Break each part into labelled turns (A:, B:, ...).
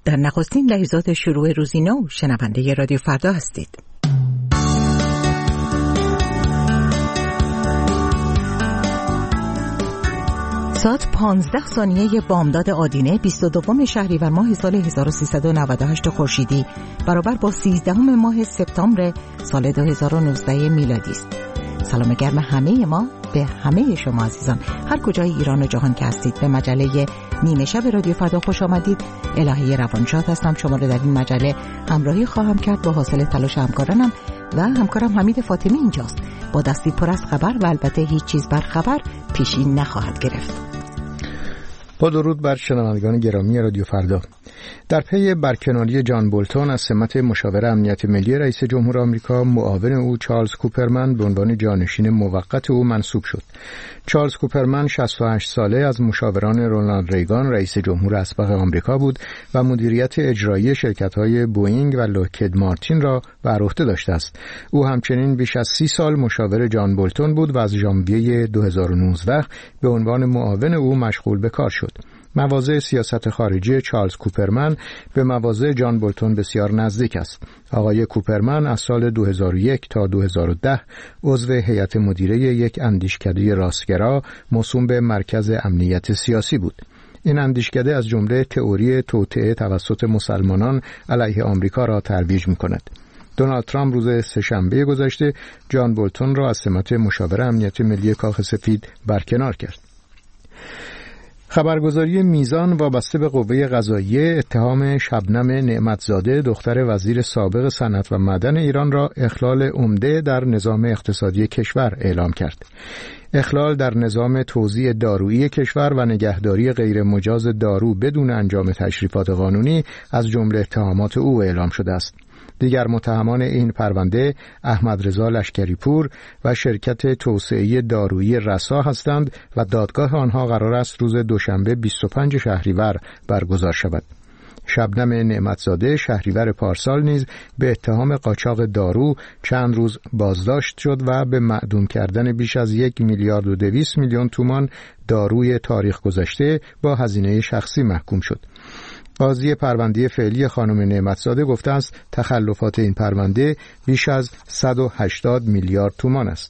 A: در نخستین لحظات شروع روزی نو شنونده رادیو فردا هستید. ساعت 15 ثانیه بامداد آدینه 22 شهریور ماه سال 1398 خورشیدی برابر با 13 ماه سپتامبر سال 2019 میلادی است. سلام گرم همه ما به همه شما عزیزان هر کجای ایران و جهان که هستید. به مجله نیمه شب رادیو فردا خوش آمدید. الهی روانشاد هستم. شما رو در این مجله همراهی خواهم کرد با حاصل تلاش همکارانم و همکارم حمید فاطمی اینجاست. با دستی پر از خبر و البته هیچ چیز بر خبر پیشی نخواهد گرفت.
B: با درود بر شنوندگان گرامی رادیو فردا. در پی برکناری جان بولتون از سمت مشاور امنیت ملی رئیس جمهور آمریکا، معاون او چارلز کوپرمن به عنوان جانشین موقت او منصوب شد. چارلز کوپرمن 68 ساله از مشاوران رونالد ریگان رئیس جمهور اسبق آمریکا بود و مدیریت اجرایی شرکت‌های بوئینگ و لوکهید مارتین را بر عهده داشته است. او همچنین بیش از 30 سال مشاور جان بولتون بود و از ژانویه 2019 به عنوان معاون او مشغول به کار شد. مواضع سیاست خارجی چارلز کوپرمن به مواضع جان بولتون بسیار نزدیک است. آقای کوپرمن از سال 2001 تا 2010 عضو هیئت مدیره یک اندیشکده راستگرا موسوم به مرکز امنیت سیاسی بود. این اندیشکده از جمله تئوری توطئه توسط مسلمانان علیه آمریکا را ترویج می‌کند. دونالد ترامپ روز سه‌شنبه گذشته جان بولتون را از سمت مشاور امنیت ملی کاخ سفید برکنار کرد. خبرگزاری میزان وابسته به قوه قضاییه اتهام شبنم نعمتزاده دختر وزیر سابق صنعت و معدن ایران را اخلال عمده در نظام اقتصادی کشور اعلام کرد. اخلال در نظام توزیع دارویی کشور و نگهداری غیر مجاز دارو بدون انجام تشریفات قانونی از جمله اتهامات او اعلام شده است. دیگر متهمان این پرونده احمد رضا لشکری‌پور و شرکت توسعه دارویی رسا هستند و دادگاه آنها قرار است روز دوشنبه 25 شهریور برگزار شود. شبنم نعمتزاده شهریور پارسال نیز به اتهام قاچاق دارو چند روز بازداشت شد و به معدوم کردن بیش از 1 میلیارد و 200 میلیون تومان داروی تاریخ گذشته با هزینه شخصی محکوم شد. قاضی پرونده فعلی خانم نعمتزاده گفته است تخلفات این پرونده بیش از 180 میلیارد تومان است.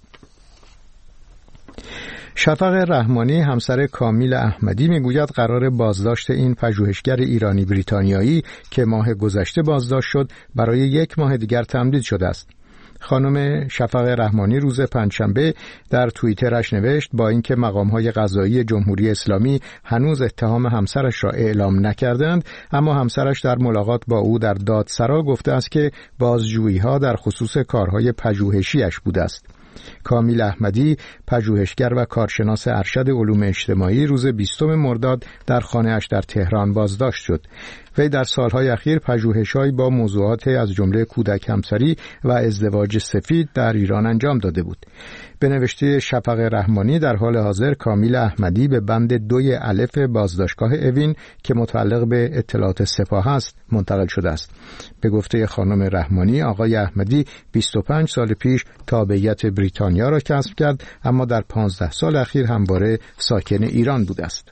B: شفق رحمانی همسر کامیل احمدی میگوید قرار بازداشت این پژوهشگر ایرانی بریتانیایی که ماه گذشته بازداشت شد برای 1 ماه دیگر تمدید شده است. خانم شفق رحمانی روز پنجشنبه در توییترش نوشت با اینکه مقام‌های قضایی جمهوری اسلامی هنوز اتهام همسرش را اعلام نکردند، اما همسرش در ملاقات با او در دادسرا گفته است که بازجویی‌ها در خصوص کارهای پژوهشی‌اش بوده است. کامیل احمدی پژوهشگر و کارشناس ارشد علوم اجتماعی روز 20 مرداد در خانه‌اش در تهران بازداشت شد. وی در سالهای اخیر پژوهش‌هایی با موضوعات از جمله کودک همسری و ازدواج سفید در ایران انجام داده بود. به نوشته شفق رحمانی در حال حاضر کامیل احمدی به بند 2 الف بازداشتگاه اوین که متعلق به اطلاعات سپاه است منتقل شده است. به گفته خانم رحمانی آقای احمدی 25 سال پیش تابعیت بریتانیا را کسب کرد، اما در 15 سال اخیر همواره ساکن ایران بوده است.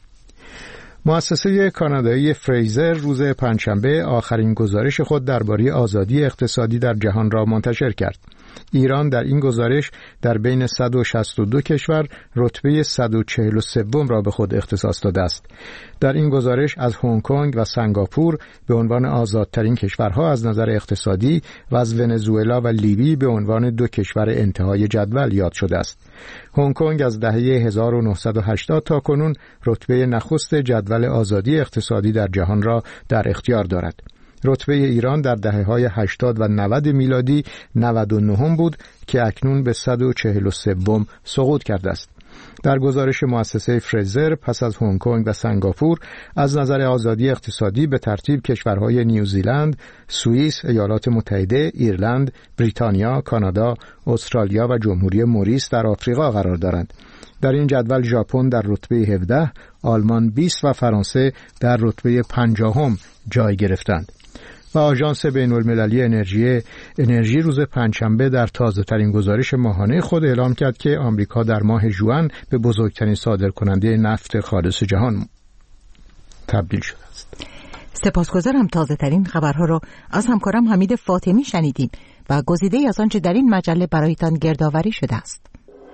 B: مؤسسه کانادایی فریزر روز پنجشنبه آخرین گزارش خود درباره آزادی اقتصادی در جهان را منتشر کرد. ایران در این گزارش در بین 162 کشور رتبه 143 را به خود اختصاص داده است. در این گزارش از هنگ کنگ و سنگاپور به عنوان آزادترین کشورها از نظر اقتصادی و از ونزوئلا و لیبی به عنوان 2 کشور انتهای جدول یاد شده است. هنگ کنگ از دهه 1980 تا کنون رتبه نخست جدول آزادی اقتصادی در جهان را در اختیار دارد. رتبه ایران در دهه‌های 80 و 90 میلادی 99 بود که اکنون به 143 سقوط کرده است. در گزارش مؤسسه فریزر پس از هنگ کنگ و سنگاپور از نظر آزادی اقتصادی به ترتیب کشورهای نیوزیلند، سوئیس، ایالات متحده، ایرلند، بریتانیا، کانادا، استرالیا و جمهوری موریس در آفریقا قرار دارند. در این جدول ژاپن در رتبه 17، آلمان 20 و فرانسه در رتبه 50 جای گرفتند. و آژانس بین‌المللی انرژی روز پنجشنبه در تازه‌ترین گزارش ماهانه خود اعلام کرد که آمریکا در ماه ژوئن به بزرگترین صادرکننده نفت خالص جهان تبدیل شده است.
A: سپاسگزارم. تازه ترین خبرها را از همکارم حمید فاطمی شنیدیم و گزیده‌ای از آنچه در این مجله برایتان گردآوری شده است.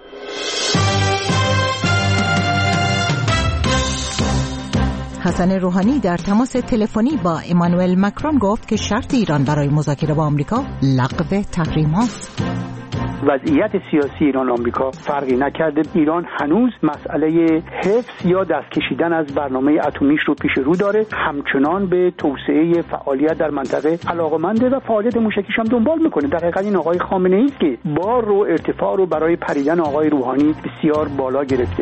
A: حسن روحانی در تماس تلفنی با امانوئل مکرون گفت که شرط ایران برای مذاکره با آمریکا لغو تحریم‌هاست.
C: وضعیت سیاسی ایران و آمریکا فرقی نکرده. ایران هنوز مسئله حفظ یا دست کشیدن از برنامه اتمیش رو پیش رو داره، همچنان به توسعه فعالیت در منطقه علاقه‌منده و فعالیت موشکیش هم دنبال میکنه. در حقیقت این آقای خامنه‌ای است که بار رو ارتفاع رو برای پریدن آقای روحانی بسیار بالا گرفته.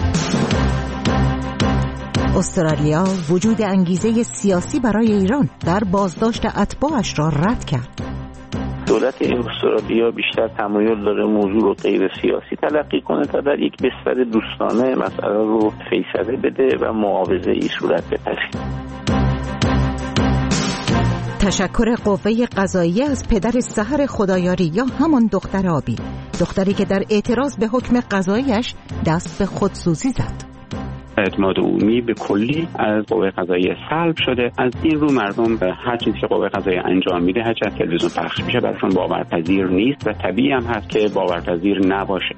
A: استرالیا وجود انگیزه سیاسی برای ایران در بازداشت اتباعش را رد کرد.
D: دولت استرالیا بیشتر تمایل داره موضوع رو غیر سیاسی تلقی کنه تا در یک بستر دوستانه مسئله رو فیصله بده و معاوضه‌ای صورت بپذیره.
A: تشکر قوه قضاییه از پدر سحر خدایاری یا همان دختر آبی، دختری که در اعتراض به حکم قضاییش دست به خودسوزی زد.
E: اعتماد عمومی به کلی از قوه قضاییه سلب شده. از این رو مردم به هر چیزی که قوه قضاییه انجام میده، هر چیزی از تلویزیون پخش میشه، براشون باورپذیر نیست و طبیعی هم هست که باورپذیر نباشه.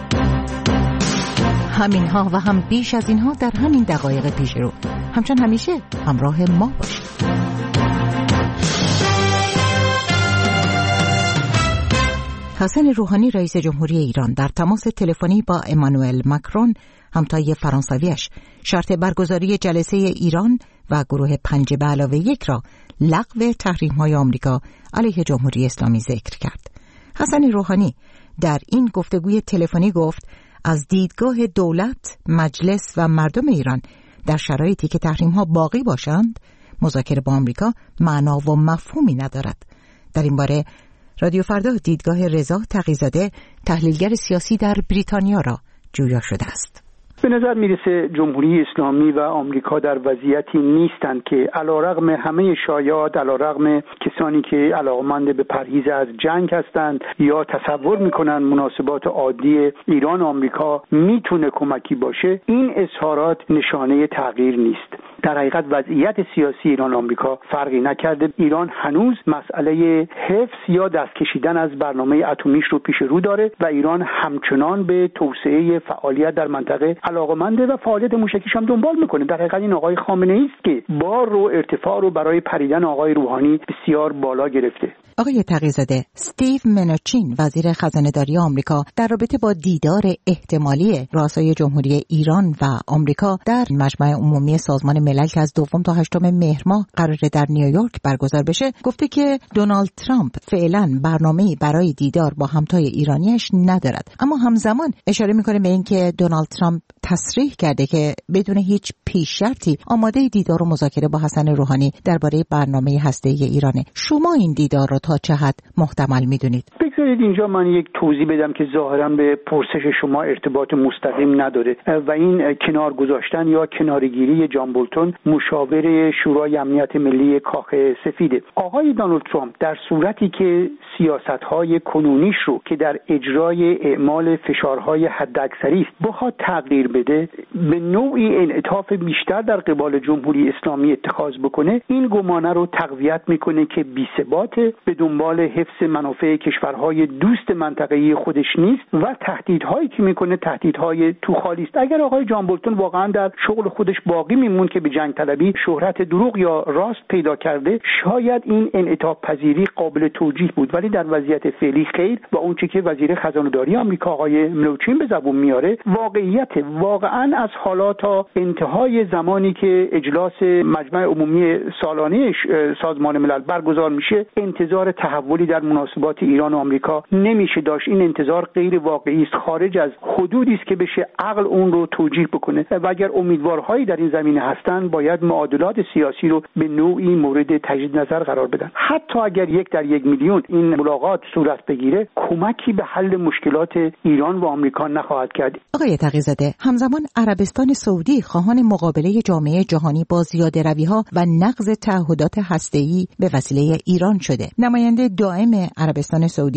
A: همینها و هم بیش از اینها در همین دقایق پیش رو. همچون همیشه همراه ما باشید. حسن روحانی رئیس جمهوری ایران در تماس تلفنی با امانوئل مکرون همتای فرانسویش شرط برگزاری جلسه ایران و گروه 5+1 را لغو تحریم‌های آمریکا علیه جمهوری اسلامی ذکر کرد. حسن روحانی در این گفتگوی تلفنی گفت از دیدگاه دولت، مجلس و مردم ایران در شرایطی که تحریم‌ها باقی باشند، مذاکره با آمریکا معنا و مفهومی ندارد. در این باره رادیو فردا دیدگاه رضا تقی‌زاده، تحلیلگر سیاسی در بریتانیا را جویا شده است.
C: به نظر میرسه جمهوری اسلامی و آمریکا در وضعیتی نیستند که علیرغم همه شایعات، علیرغم کسانی که علاقمند به پرهیز از جنگ هستند یا تصور میکنن مناسبات عادی ایران و آمریکا میتونه کمکی باشه، این اظهارات نشانه تغییر نیست. در حقیقت وضعیت سیاسی ایران و آمریکا فرقی نکرده. ایران هنوز مسئله حفظ یا دست کشیدن از برنامه اتمیش رو پیش رو داره و ایران همچنان به توسعه فعالیت در منطقه علاقه‌منده و فعالیت موشکیش هم دنبال میکنه. در حقیقت این آقای خامنه‌ای است که بار رو ارتفاع رو برای پریدن آقای روحانی بسیار بالا گرفته.
A: آقای تقی‌زاده، استیو منوچین وزیر خزانه‌داری آمریکا در رابطه با دیدار احتمالی رؤسای جمهوری ایران و آمریکا در مجمع عمومی سازمان ملل که از 2 تا 8 مهر ماه قراره در نیویورک برگزار بشه، گفته که دونالد ترامپ فعلا برنامه‌ای برای دیدار با همتای ایرانیش ندارد، اما همزمان اشاره میکنه به اینکه دونالد ترامپ تصریح کرده که بدون هیچ پیش شرطی آماده دیدار و مذاکره با حسن روحانی درباره برنامه هسته‌ای ایرانه. شما این دیدار را تا چه حد محتمل میدونید؟
C: بگذارید اینجا من یک توضیح بدم که ظاهراً به پرسش شما ارتباط مستقیم نداره و این کنار گذاشتن یا کنارگیری جان بولتون، مشاور شورای امنیت ملی کاخ سفیده. آقای دونالد ترامپ در صورتی که سیاست‌های کنونیش رو که در اجرای اعمال فشارهای حداکثری است بخواد تغییر بده، به نوعی انعطاف بیشتر در قبال جمهوری اسلامی اتخاذ بکنه، این گمانه رو تقویت میکنه که بی‌ثبات، به دنبال حفظ منافع کشورهای دوست منطقه‌ای خودش نیست و تهدیدهایی که میکنه تهدیدهای تو خالی است. اگر آقای جان بولتون واقعا در شغل خودش باقی میمون که به جنگ طلبی شهرت دروغ یا راست پیدا کرده، شاید این انعطاف پذیری قابل توجیه بود، ولی در وضعیت فعلی خیر. و اون چیزی که وزیر خزانه‌داری آمریکا آقای منوچین به زبون میاره واقعیت. واقعا از حالا تا انتهای زمانی که اجلاس مجمع عمومی سالانه سازمان ملل برگزار میشه، انتظار تحولی در مناسبات ایران و آمریکا نمیشه داشت. این انتظار غیر واقعی است، خارج از حدودی است که بشه عقل اون رو توجیه بکنه و اگر امیدوارهایی در این زمینه هستن باید معادلات سیاسی رو به نوعی مورد تجدید نظر قرار بدن. حتی اگر 1 در 1 میلیون این ملاقات صورت بگیره، کمکی به حل مشکلات ایران و آمریکا نخواهد کرد.
A: آقای تقی‌زاده، همزمان عربستان سعودی خواهان مقابله جامعه جهانی با زیاده‌روی‌ها و نقض تعهدات هسته‌ای به وسیله ایران شده. نماینده دائم عربستان سعودی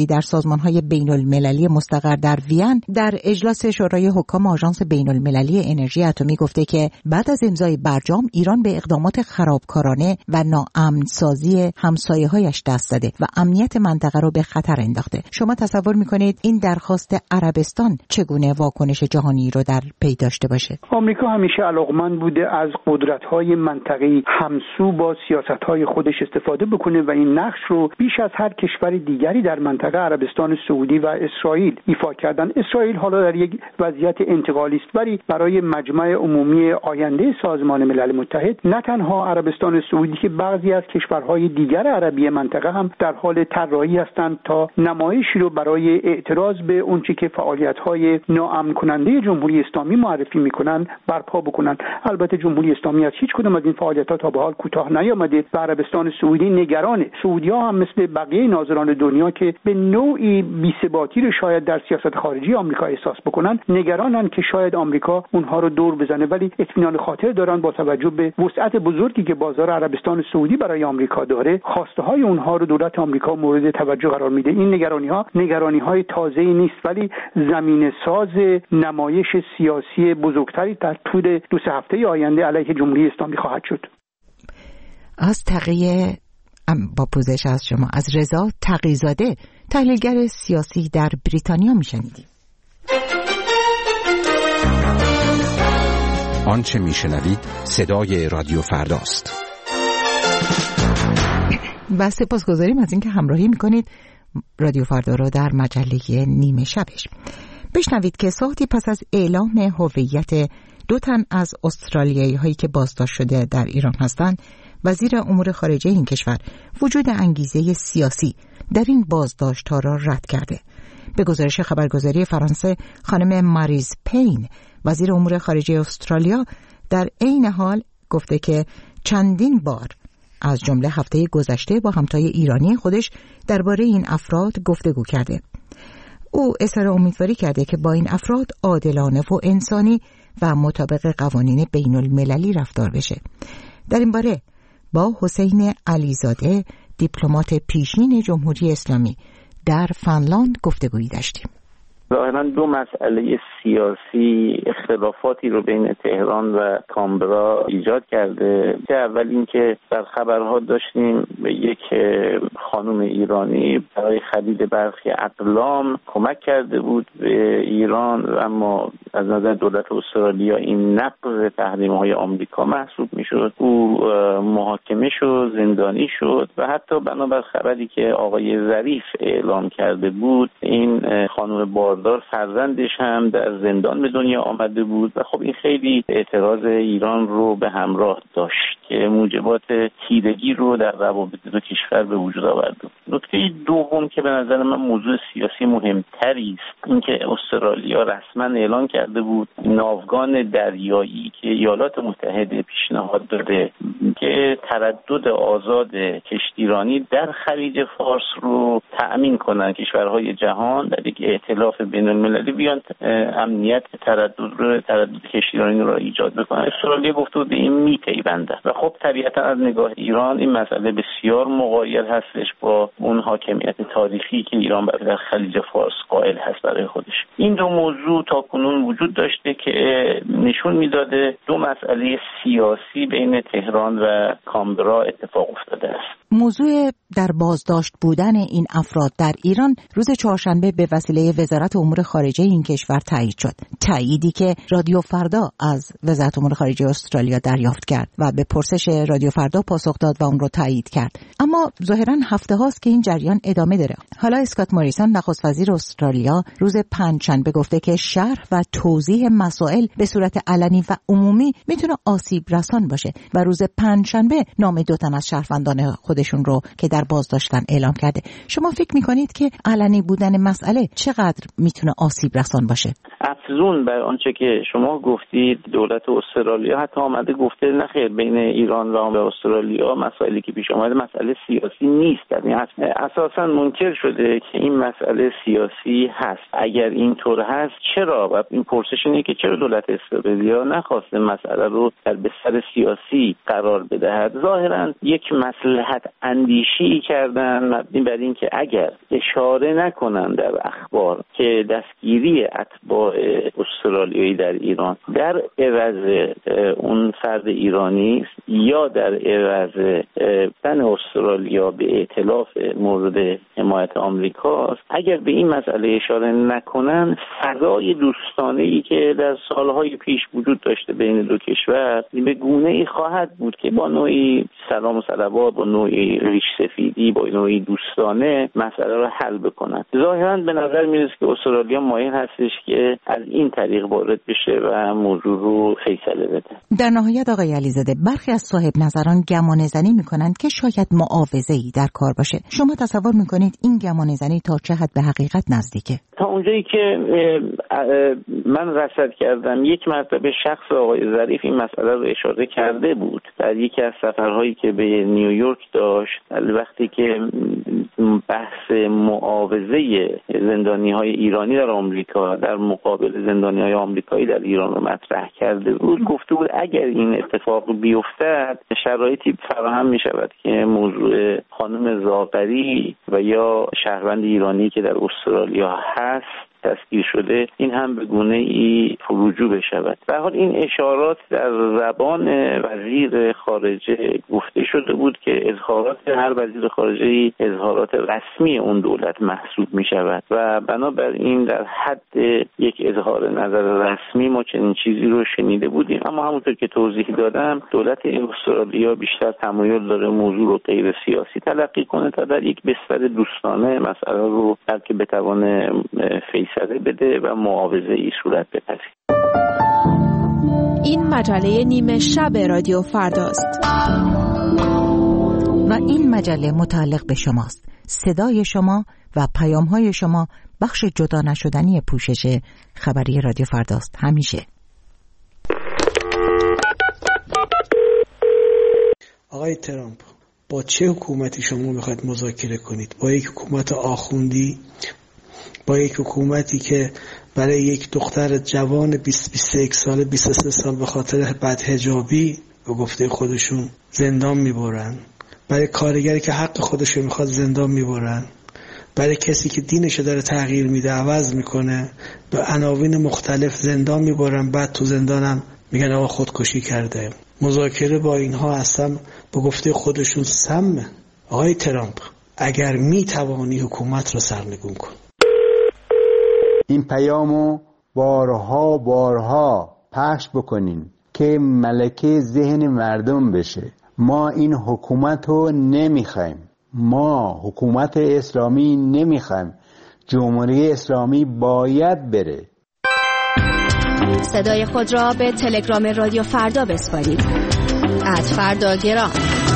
A: سعودی در سازمان‌های بین‌المللی مستقر در وین در اجلاس شورای حکام آژانس بین‌المللی انرژی اتمی گفته که بعد از امضای برجام ایران به اقدامات خرابکارانه و ناامن‌سازی همسایه‌هایش دست زده و امنیت منطقه رو به خطر انداخته. شما تصور می‌کنید این درخواست عربستان چگونه واکنش جهانی رو در پی داشته باشه؟
C: آمریکا همیشه علاقمند بوده از قدرت‌های منطقه‌ای همسو با سیاست‌های خودش استفاده بکنه و این نقش رو بیش از هر کشور دیگری در منطقه عربستان سعودی و اسرائیل ایفا کردن. اسرائیل حالا در یک وضعیت انتقالی است، ولی برای مجمع عمومی آینده سازمان ملل متحد نه تنها عربستان سعودی که بعضی از کشورهای دیگر عربی منطقه هم در حال طراحی هستند تا نمایشی رو برای اعتراض به اونچه که فعالیت‌های ناامن کننده جمهوری اسلامی معرفی می‌کنند برپا بکنند. البته جمهوری اسلامی از هیچ کدوم از این فعالیت‌ها تا به حال کوتاه نیامده و عربستان سعودی نگرانه. سعودی‌ها هم مثل بقیه ناظران دنیا که به نوعی بی‌ثباتی رو شاید در سیاست خارجی آمریکا احساس بکنن، نگرانن که شاید آمریکا اونها رو دور بزنه، ولی اطمینان خاطر دارن با توجه به وسعت بزرگی که بازار عربستان سعودی برای آمریکا داره، خواسته‌های اونها رو دولت آمریکا مورد توجه قرار میده. این نگرانی‌های تازه‌ای نیست، ولی زمینه‌ساز نمایش سیاسی بزرگتری در طول 2 هفته آینده علیه جمهوری اسلامی خواهد شد.
A: از تقیه با پوزش از شما از رضا تقی‌زاده، تحلیلگر سیاسی در بریتانیا میشنیدیم.
F: آنچه میشنوید صدای رادیو فرداست.
A: و سپاسگزاریم از اینکه همراهی میکنید رادیو فردا را در مجله نیمه شبش. بشنوید که ساعتی پس از اعلام هویت 2 تن از استرالیایی هایی که بازداشت شده در ایران هستند، وزیر امور خارجه این کشور وجود انگیزه سیاسی در این بازداشت ها را رد کرده. به گزارش خبرگزاری فرانسه، خانم ماریز پین، وزیر امور خارجه استرالیا، در عین حال گفته که چندین بار از جمله هفته گذشته با همتای ایرانی خودش درباره این افراد گفتگو کرده. او اظهار امیدواری کرده که با این افراد عادلانه و انسانی و مطابق قوانین بین المللی رفتار بشه. در این باره با حسین علیزاده، دیپلمات پیشین جمهوری اسلامی در فنلاند گفتگویی داشتیم.
D: ظاهراً 2 مسئله سیاسی اختلافاتی رو بین تهران و کامبرا ایجاد کرده. اول این که در خبرها داشتیم یک خانم ایرانی برای خرید برخی اقلام کمک کرده بود به ایران، اما از نظر دولت استرالیا این نقض تحریم‌های آمریکا محسوب می‌شد. او محاکمه شد، زندانی شد و حتی بنابر خبری که آقای ظریف اعلام کرده بود، این خانم باردار فرزندش هم در زندان به دنیا آمده بود و خب این خیلی اعتراض ایران رو به همراه داشت که موجبات تیرگی رو در روابط 2 کشور به وجود آورد. نکته دوم که به نظر من موضوع سیاسی مهمتری است، اینکه استرالیا رسما اعلان کرده بود ناوگان دریایی که ایالات متحده پیشنهاد داده که تردد آزاد کشتیرانی در خلیج فارس رو تأمین کنن کشورهای جهان در یک ائتلاف بین‌المللی بیان امنیت تردد کشتیرانی رو ایجاد بکنن. استرالیا گفته بود این میپیونده و خب طبیعتا از نگاه ایران این مسئله بسیار مغایر هستش با اون حاکمیت تاریخی که ایران در خلیج فارس قائل هست برای خودش. این 2 موضوع تاکنون وجود داشته که نشون میداده 2 مسئله سیاسی بین تهران و کامبرا اتفاق افتاده است.
A: موضوع در بازداشت بودن این افراد در ایران روز چهارشنبه به وسیله وزارت امور خارجه این کشور تایید شد. تاییدی که رادیو فردا از وزارت امور خارجه استرالیا دریافت کرد و به پرسش رادیو فردا پاسخ داد و اون رو تایید کرد. اما ظاهراً هفته هاست که این جریان ادامه داره. حالا اسکات موریسون نخست وزیر استرالیا روز پنجشنبه گفته که شرح و توضیح مسائل به صورت علنی و عمومی میتونه آسیب رسان باشه و روز پنجشنبه نام 2 تن از شهروندان خودشون رو که در بازداشتن اعلام کرده. شما فکر میکنید که علنی بودن مسئله چقدر میتونه آسیب رسان باشه؟
D: افزون بر آنچه که شما گفتید، دولت استرالیا حتی آمده گفته نخیر بین ایران و استرالیا مسائلی که پیش آمده مسئله سیاسی نیست. یعنی اساسا منکر شده که این مسئله سیاسی هست. اگر اینطور هست چرا؟ و این پرسش اینه که چرا دولت استرالیا نخواسته مسئله رو در بستر سیاسی قرار بدهد؟ ظاهرا یک مصلحت اندیشی کردن مبنی بر این که اگر اشاره نکنن در اخبار که دستگیری اتباع استرالیایی در ایران در عوض اون فرد ایرانی است یا در عوض بن استرالیا به ائتلاف مورد حمایت آمریکاست، اگر به این مسئله اشاره نکنن، فضای دوستانه‌ای که در سالهای پیش وجود داشته بین دو کشور به گونه‌ای خواهد بود که با نوعی سلام و صلوات، با نوعی ریش سفیدی، با نوعی دوستانه مسئله را حل بکنن. ظاهراً به نظر میرسه که استرالیا مایل هستش که از این طریق وارد بشه و موضوع رو فیصله بده.
A: در نهایت آقای علیزاده، برخی از صاحب نظران گمانه‌زنی میکنند که شاید معاوضه‌ای در کار باشه. شما تصور میکنید این گمانه‌زنی تا چه حد به حقیقت نزدیکه؟
D: تا اونجایی که من رصد کردم، یک مرتبه شخص آقای ظریف این مسئله رو اشاره کرده بود در یکی از سفرهایی که به نیویورک داشت، وقتی که بحث معاوضه زندانی‌های ایرانی در آمریکا در مقابل زندانی‌های آمریکایی در ایران رو مطرح کرده بود. گفته بود اگر این اتفاق بیفتد شرایطی فراهم می‌شود که موضوع خانم زاغری و یا شهروند ایرانی که در استرالیا هست دستگیر شده این هم به گونه‌ای فرجو بشود. به هر حال این اشارات در زبان وزیر خارجه گفته شده بود که اظهارات هر وزیر خارجه‌ای اظهارات رسمی اون دولت محسوب می شود و بنابراین در حد یک اظهار نظر رسمی ما چنین چیزی رو شنیده بودیم. اما همونطور که توضیح دادم دولت استرالیا بیشتر تمایل داره موضوع رو غیر سیاسی تلقی کنه تا در یک بستر دوستانه مسئله رو بلکه بتوانه فیصله بده و معاوضه‌ای صورت بپذیره.
G: این مجله نیمه شب رادیو فرداست
A: و این مجله متعلق به شماست. صدای شما و پیام‌های شما بخش جدا نشدنی پوشش خبری رادیو فرداست همیشه.
H: آقای ترامپ، با چه حکومتی شما میخواید مذاکره کنید؟ با یک حکومت آخوندی؟ با یک حکومتی که برای یک دختر جوان 20-21 سال 23 سال به خاطر بدحجابی به گفته خودشون زندان میبرن، برای کارگری که حق خودشو میخواد زندان میبرن، برای کسی که دینشو داره تغییر میده عوض میکنه به عناوین مختلف زندان میبرن، بعد تو زندانم میگن آقا خودکشی کرده. مذاکره با اینها اصلا به گفته خودشون سمه. آقای ترامپ، اگر میتوانی حکومت رو سرنگون کن.
I: این پیامو بارها پخش بکنین که ملکه ذهن مردم بشه. ما این حکومت رو نمیخوایم، ما حکومت اسلامی نمیخوایم، جمهوری اسلامی باید بره.
G: صدای خود را به تلگرام رادیو فردا بسپارید @فرداگرام.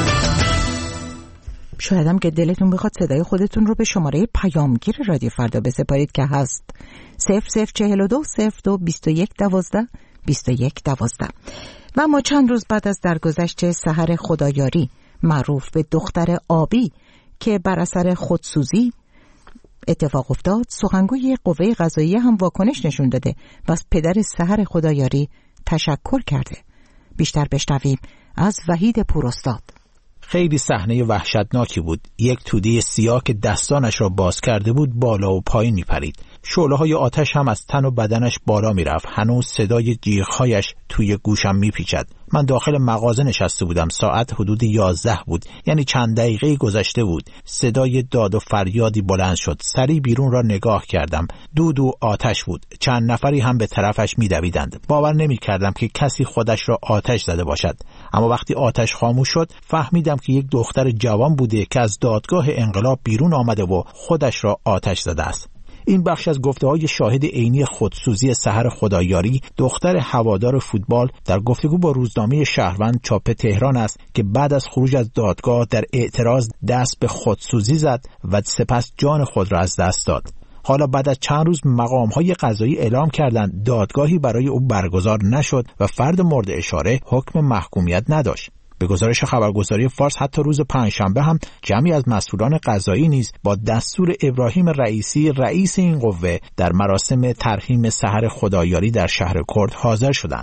A: شاید هم که دلتون بخواد صدای خودتون رو به شماره پیامگیر رادیو فردا بسپارید که هست 0042 02 21 12 21 12. و ما چند روز بعد از درگذشت سحر خدایاری معروف به دختر آبی که بر اثر خودسوزی اتفاق افتاد، سخنگوی قوه قضاییه هم واکنش نشون داده و از پدر سحر خدایاری تشکر کرده. بیشتر بشنویم از وحید پوراستاد.
J: خیلی صحنه وحشتناکی بود. یک توده سیاه که دستانش را باز کرده بود بالا و پایین میپرید. شعله‌های آتش هم از تن و بدنش بالا میرفت. هنوز صدای جیغ‌هایش توی گوشم میپیچد. من داخل مغازه نشسته بودم. ساعت حدود 11 بود. یعنی چند دقیقه گذشته بود. صدای داد و فریادی بلند شد. سری بیرون را نگاه کردم. دود و آتش بود. چند نفری هم به طرفش میدویدند. باور نمی‌کردم که کسی خودش را آتش زده باشد. اما وقتی آتش خاموش شد فهمیدم که یک دختر جوان بوده که از دادگاه انقلاب بیرون آمده و خودش را آتش زده است. این بخش از گفته‌های شاهد عینی خودسوزی سحر خدایاری، دختر هوادار فوتبال، در گفتگو با روزنامه شهروند چاپ تهران است که بعد از خروج از دادگاه در اعتراض دست به خودسوزی زد و سپس جان خود را از دست داد. حالا بعد از چند روز مقام‌های قضایی اعلام کردند دادگاهی برای او برگزار نشد و فرد مورد اشاره حکم محکومیت نداشت. به گزارش خبرگزاری فارس حتی روز پنجشنبه هم جمعی از مسئولان قضایی نیز با دستور ابراهیم رئیسی رئیس این قوه در مراسم ترحیم سحر خدایاری در شهر کرد حاضر شدند.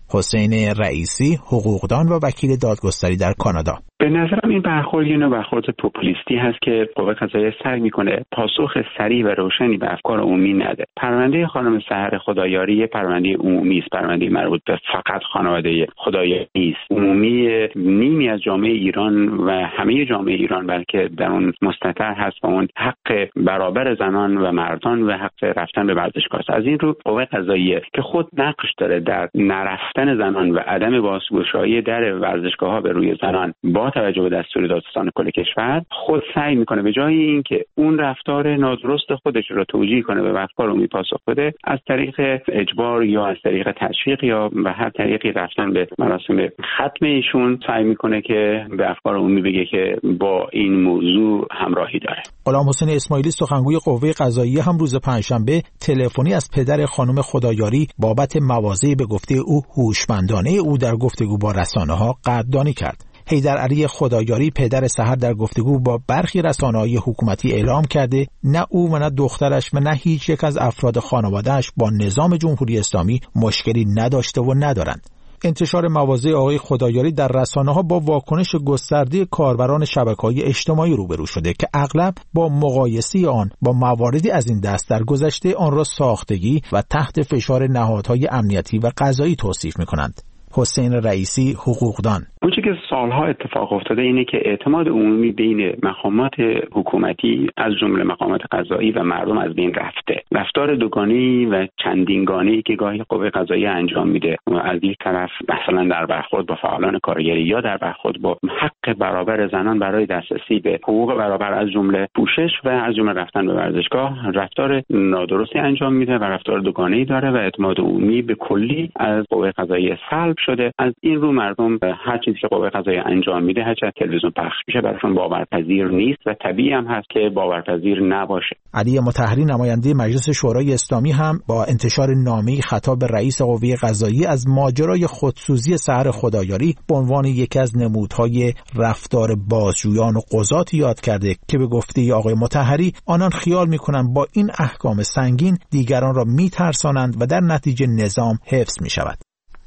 J: حسین رئیسی، حقوقدان و وکیل دادگستری در کانادا:
E: به نظرم این برخورد یه نوع برخورد پوپولیستی هست که قوه قضاییه سعی میکنه پاسخ سریع و روشنی به افکار عمومی نده. پرونده خانم سحر خدایاری یه پرونده عمومی است، پرونده مربوط به فقط خانواده خدایاری نیست، عمومی نیمی از جامعه ایران و همه جامعه ایران بلکه در اون مستتر هست و اون حق برابر زنان و مردان و حق رفتن به ورزشگاه است. از این رو قوه قضاییه که خود نقش داره در نرفتن زنان و عدم بازگشایی در ورزشگاه‌ها به روی زنان با توجه به دستور دادستان کل کشور، خود سعی میکنه به جای اینکه اون رفتار نادرست خودش رو توجیه کنه به افکار عمومی پاسخ بده، از طریق اجبار یا از طریق تشویق یا به هر طریقی رفتن به مراسم ختم ایشون سعی میکنه که به افکار عمومی بگه که با این موضوع همراهی داره.
J: غلام حسین اسماعیلی، سخنگوی قوه قضاییه، هم روز پنجشنبه تلفنی از پدر خانم خدایاری بابت مواضع به گفته او هوشمندانه او در گفتگو با رسانه‌ها قدردانی کرد. حیدر علی خدایاری، پدر سحر، در گفتگو با برخی رسانه‌های حکومتی اعلام کرده نه او و نه دخترش و نه هیچ یک از افراد خانواده‌اش با نظام جمهوری اسلامی مشکلی نداشته و ندارند. انتشار مواضع آقای خدایاری در رسانه‌ها با واکنش گسترده کاربران شبکه‌های اجتماعی روبرو شده که اغلب با مقایسه آن با مواردی از این دست در گذشته آن را ساختگی و تحت فشار نهادهای امنیتی و قضایی توصیف می‌کنند. حسین رئیسی، حقوقدان:
E: اونچه که سالها اتفاق افتاده اینه که اعتماد عمومی بین مقامات حکومتی از جمله مقامات قضایی و مردم از بین رفته. رفتار دوگانه‌ای و چندینگانه‌ای که گاهی قوه قضاییه انجام میده، از یک طرف مثلا در برخورد با فعالان کارگری یا در برخورد با حق برابر زنان برای دسترسی به حقوق برابر از جمله پوشش و از جمله رفتن به ورزشگاه، رفتار نادرستی انجام میده و رفتار دوگانه‌ای داره و اعتماد عمومی به کلی از قوه قضاییه سلب شده. از این رو مردم هر چیزی که قوه قضاییه انجام میده، هر چه تلویزیون پخش میشه، براشون باورپذیر نیست و طبیعی هم هست که باورپذیر نباشه.
J: علی مطهری، نماینده مجلس شورای اسلامی، هم با انتشار نامه‌ای خطاب به رئیس قوه قضاییه از ماجرای خودسوزی سحر خدایاری به عنوان یکی از نمودهای رفتار بازجویان و قضات یاد کرده که به گفته آقای مطهری آنان خیال میکنند با این احکام سنگین دیگران را میترسانند و در نتیجه نظام حفظ میشود.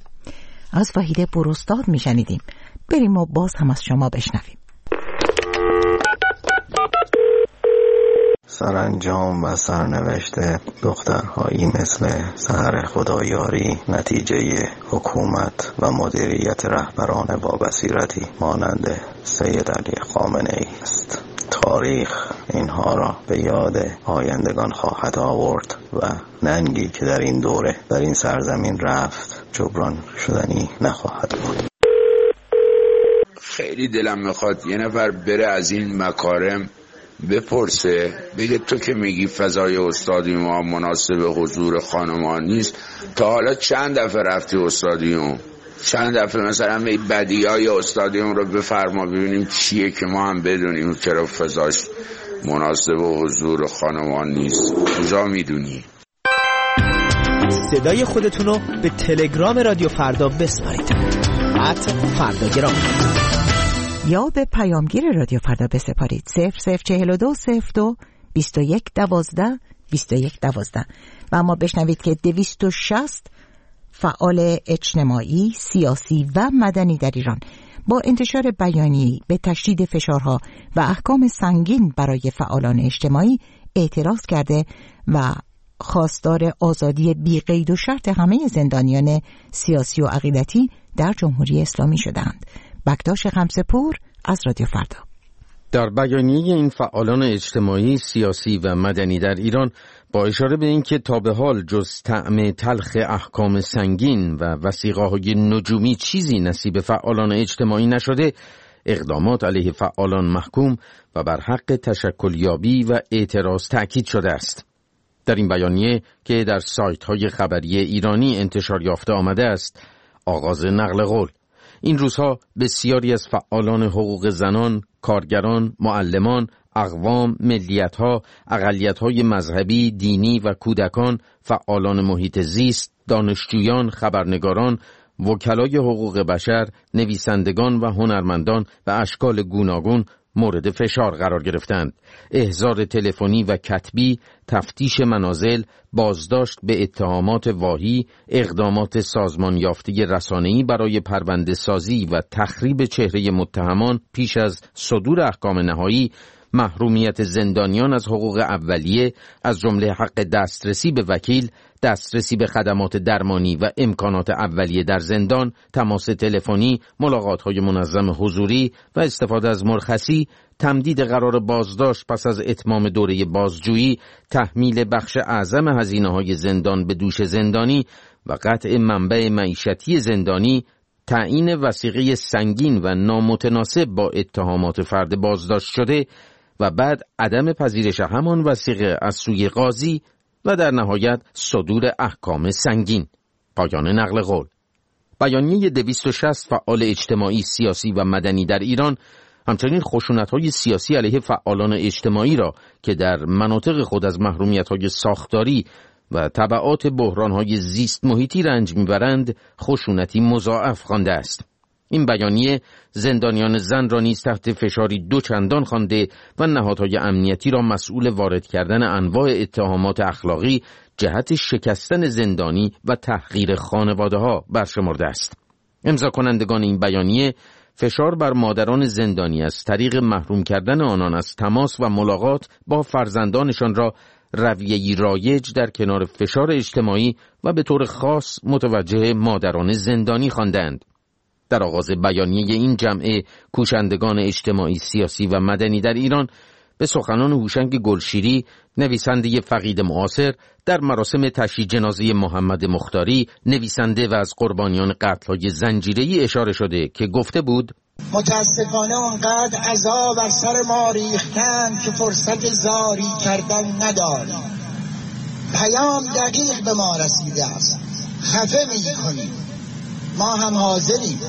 A: از وحید بروستاد میشنیدیم. بریم و باز هم از شما بشنویم.
K: سرانجام و سرنوشت دخترهایی مثل سحر خدایاری نتیجه حکومت و مدیریت رهبران با بصیرتی مانند سید علی خامنه‌ای است. تاریخ اینها را به یاد آیندگان خواهد آورد و ننگی که در این دوره در این سرزمین رفت جبران شدنی نخواهد بود.
L: خیلی دلم میخواد یه نفر بره از این مکارم بپرسه، بگه تو که میگی فضای استادیوم مناسب حضور خانمان نیست، تا حالا چند دفعه رفتی استادیوم؟ چند دفعه مثلا بدیهای استادیوم رو بفرما ببینیم چیه که ما هم بدونیم چرا فضاش مناسب حضور خانمان نیست. کجا میدونی؟
M: صدای خودتون رو به تلگرام رادیو فردا بسپارید @فرداگرام
A: یا به پیامگیر رادیو فردا بسپارید 004202 2112 2112 و اما بشنوید که 260 فعال اجتماعی، سیاسی و مدنی در ایران با انتشار بیانیه‌ای به تشدید فشارها و احکام سنگین برای فعالان اجتماعی اعتراض کرده و خواستار آزادی بی قید و شرط همه زندانیان سیاسی و عقیدتی در جمهوری اسلامی شدند. بکتاش خمسه‌پور از رادیو فردا.
N: در بیانیه این فعالان اجتماعی، سیاسی و مدنی در ایران با اشاره به اینکه تا به حال جز طعم تلخ احکام سنگین و وثیقه‌های نجومی چیزی نصیب فعالان اجتماعی نشده، اقدامات علیه فعالان محکوم و بر حق تشکلیابی و اعتراض تأکید شده است. در این بیانیه که در سایت‌های خبری ایرانی انتشار یافته آمده است، آغاز نقل قول: این روزها بسیاری از فعالان حقوق زنان، کارگران، معلمان، اقوام، ملیت‌ها، اقلیت‌های مذهبی، دینی و کودکان، فعالان محیط زیست، دانشجویان، خبرنگاران، وکلای حقوق بشر، نویسندگان و هنرمندان و اشکال گوناگون مورد فشار قرار گرفتند. احضار تلفنی و کتبی، تفتیش منازل، بازداشت به اتهامات واهی، اقدامات سازمان یافته رسانه‌ای برای پرونده سازی و تخریب چهره متهمان پیش از صدور احکام نهایی، محرومیت زندانیان از حقوق اولیه از جمله حق دسترسی به وکیل، دسترسی به خدمات درمانی و امکانات اولیه در زندان، تماس تلفنی، ملاقات‌های منظم حضوری و استفاده از مرخصی، تمدید قرار بازداشت پس از اتمام دوره بازجویی، تحمیل بخش اعظم هزینه‌های زندان به دوش زندانی و قطع منبع معیشتی زندانی، تعیین وثیقه سنگین و نامتناسب با اتهامات فرد بازداشت شده و بعد عدم پذیرش همان وثیقه از سوی قاضی و در نهایت صدور احکام سنگین. پایان نقل قول. بیانیه 260 فعال اجتماعی، سیاسی و مدنی در ایران همچنین خشونت‌های سیاسی علیه فعالان اجتماعی را که در مناطق خود از محرومیت‌های ساختاری و تبعات بحران‌های زیست محیطی رنج می‌برند خشونتی مضاعف خوانده است. این بیانیه زندانیان زن را نیز تحت فشاری دوچندان خوانده و نهادهای امنیتی را مسئول وارد کردن انواع اتهامات اخلاقی جهت شکستن زندانی و تحقیر خانواده‌ها برشمرده است. امضا کنندگان این بیانیه فشار بر مادران زندانی از طریق محروم کردن آنان از تماس و ملاقات با فرزندانشان را رویه‌ای رایج در کنار فشار اجتماعی و به طور خاص متوجه مادران زندانی خواندند. در آغاز بیانیه این جمع کوشندگان اجتماعی، سیاسی و مدنی در ایران به سخنان هوشنگ گلشیری، نویسنده فقید معاصر، در مراسم تشییع جنازه محمد مختاری، نویسنده و از قربانیان قتل‌های زنجیره‌ای اشاره شده که گفته بود:
O: متاسفانه اونقدر عذاب بر سر ما ریختن که فرصت زاری کردن نداریم. پیام دقیق به ما رسیده است. خفه می‌کنیم. ما هم حاضریم.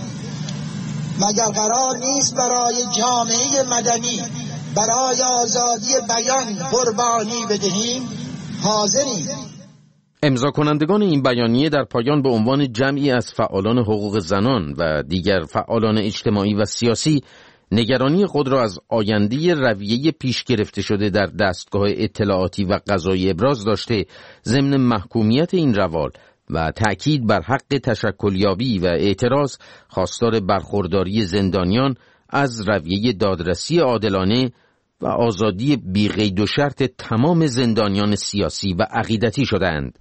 O: مگر قرار نیست برای جامعه مدنی، برای آزادی بیان قربانی بدهیم؟ حاضریم.
N: امضا کنندگان این بیانیه در پایان به عنوان جمعی از فعالان حقوق زنان و دیگر فعالان اجتماعی و سیاسی نگرانی خود را از آینده رویه پیش گرفته شده در دستگاه اطلاعاتی و قضایی ابراز داشته، ضمن محکومیت این روال و تأکید بر حق تشکلیابی و اعتراض خواستار برخورداری زندانیان از رویه دادرسی عادلانه و آزادی بی قید و شرط تمام زندانیان سیاسی و عقیدتی شدند.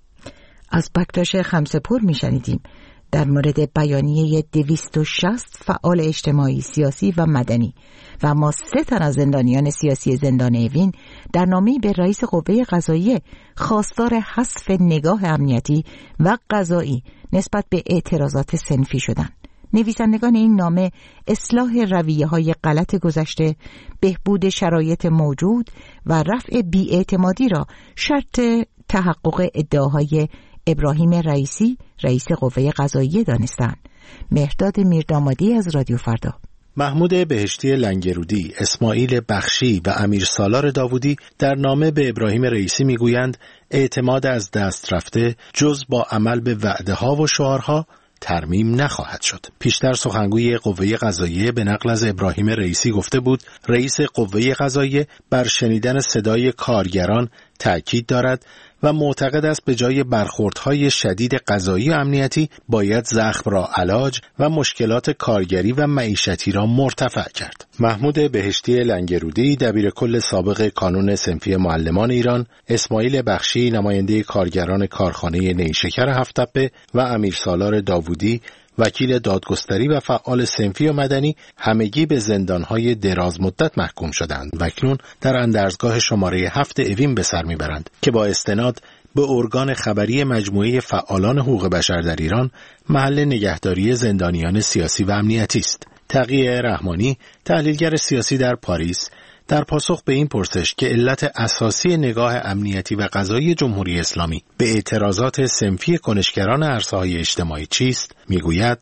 A: از بکتاش خمسه‌پور میشنیدیم در مورد بیانیه 260 فعال اجتماعی، سیاسی و مدنی و ما 3 تن از زندانیان سیاسی زندان اوین در نامه‌ای به رئیس قوه قضاییه خواستار حذف نگاه امنیتی و قضایی نسبت به اعتراضات صنفی شدند. نویسندگان این نامه اصلاح رویه‌های غلط گذشته، بهبود شرایط موجود و رفع بی‌اعتمادی را شرط تحقق ادعاهای ابراهیم رئیسی، رئیس قوه قضاییه دانستند. مهرداد میردامادی از رادیو فردا.
P: محمود بهشتی لنگرودی، اسماعیل بخشی و امیر سالار داوودی در نامه به ابراهیم رئیسی میگویند اعتماد از دست رفته جز با عمل به وعده ها و شعارها ترمیم نخواهد شد. پیشتر سخنگوی قوه قضاییه به نقل از ابراهیم رئیسی گفته بود رئیس قوه قضاییه بر شنیدن صدای کارگران تأکید دارد و معتقد است به جای برخوردهای شدید قضایی و امنیتی باید زخم را علاج و مشکلات کارگری و معیشتی را مرتفع کرد. محمود بهشتی لنگرودی، دبیر کل سابق کانون صنفی معلمان ایران، اسماعیل بخشی، نماینده کارگران کارخانه نیشکر هفت‌تپه و امیر سالار داوودی، وکیل دادگستری و فعال صنفی و مدنی، همگی به زندانهای دراز مدت محکوم شدند و اکنون در اندرزگاه شماره 7 اوین به سر میبرند که با استناد به ارگان خبری مجموعه فعالان حقوق بشر در ایران محل نگهداری زندانیان سیاسی و امنیتی است. تقی رحمانی، تحلیلگر سیاسی در پاریس، در پاسخ به این پرسش که علت اساسی نگاه امنیتی و قضایی جمهوری اسلامی به اعتراضات صنفی کنشگران عرصه‌های اجتماعی چیست، میگوید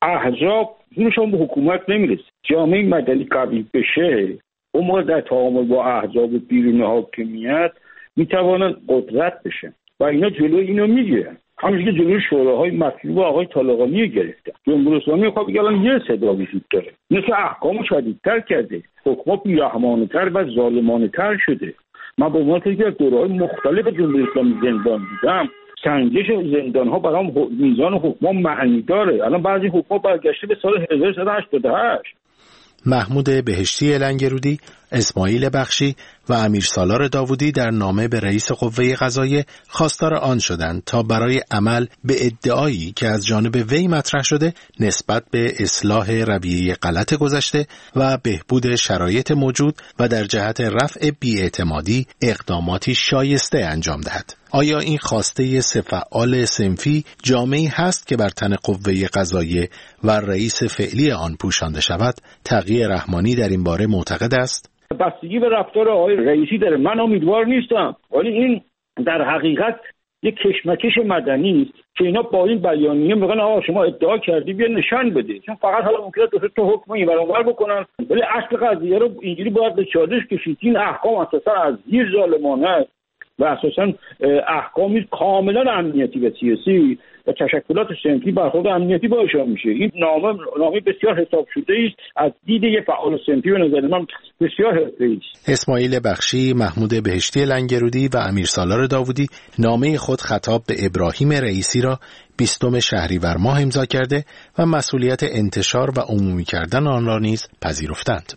Q: احزاب زورشون به حکومت نمیرسه. جامعه مدنی قوی بشه، اون موقع در تعامل با احزاب بیرون حاکمیت میتوانند قدرت بشن و اینا جلوی اینو میگیرن. همونجوری که جلوی شوراهای مطلوب آقای طالقانی گرفتن. جمهوری اسلامی خب الان یه صدا وجود داره، مثل احکام شدیدتر کرده، حکم‌ها بی‌رحمانه‌تر و ظالمانه‌تر شده. من به عنوان یکی از دوره‌های مختلف جمهوری اسلامی زندان بودم، سنجش زندان‌ها برام میزان حکم‌ها معنی داره. الان بعضی حکم‌ها برگشته به سال 1388.
P: محمود بهشتی لنگرودی، اسماعیل بخشی و امیر سالار داوودی در نامه به رئیس قوه قضاییه خواستار آن شدند تا برای عمل به ادعایی که از جانب وی مطرح شده نسبت به اصلاح رویه غلط گذشته و بهبود شرایط موجود و در جهت رفع بی‌اعتمادی اقداماتی شایسته انجام دهد. آیا این خواسته سه فعال صنفی جامعی هست که بر تن قوه قضاییه و رئیس فعلی آن پوشانده شود؟ تقی رحمانی در این باره معتقد است؟
Q: بستگی به رفتار آقای رئیسی داره. من امیدوار نیستم، ولی این در حقیقت یک کشمکش مدنی است که اینا با این بیانیه میگن آقا شما ادعا کردی بیا نشان بده، چون فقط حالا ممکنه دو تا حکم این برابر بکنن، ولی اصل قضیه رو اینجوری باید به چالش کشید. این احکام اساسا از زیر ظالمانه است و اساسا احکامی کاملا امنیتی و سیاسی و تشکلات صنفی برخورد امنیتی با اشاره میشه. این نامه بسیار حساب شده است، از دید یه فعال صنفی به نظر من بسیار حرفه‌ای است.
P: اسماعیل بخشی، محمود بهشتی لنگرودی و امیر سالار داوودی نامه خود خطاب به ابراهیم رئیسی را 20 شهریور ماه امضا کرده و مسئولیت انتشار و عمومی کردن آن را نیز پذیرفتند.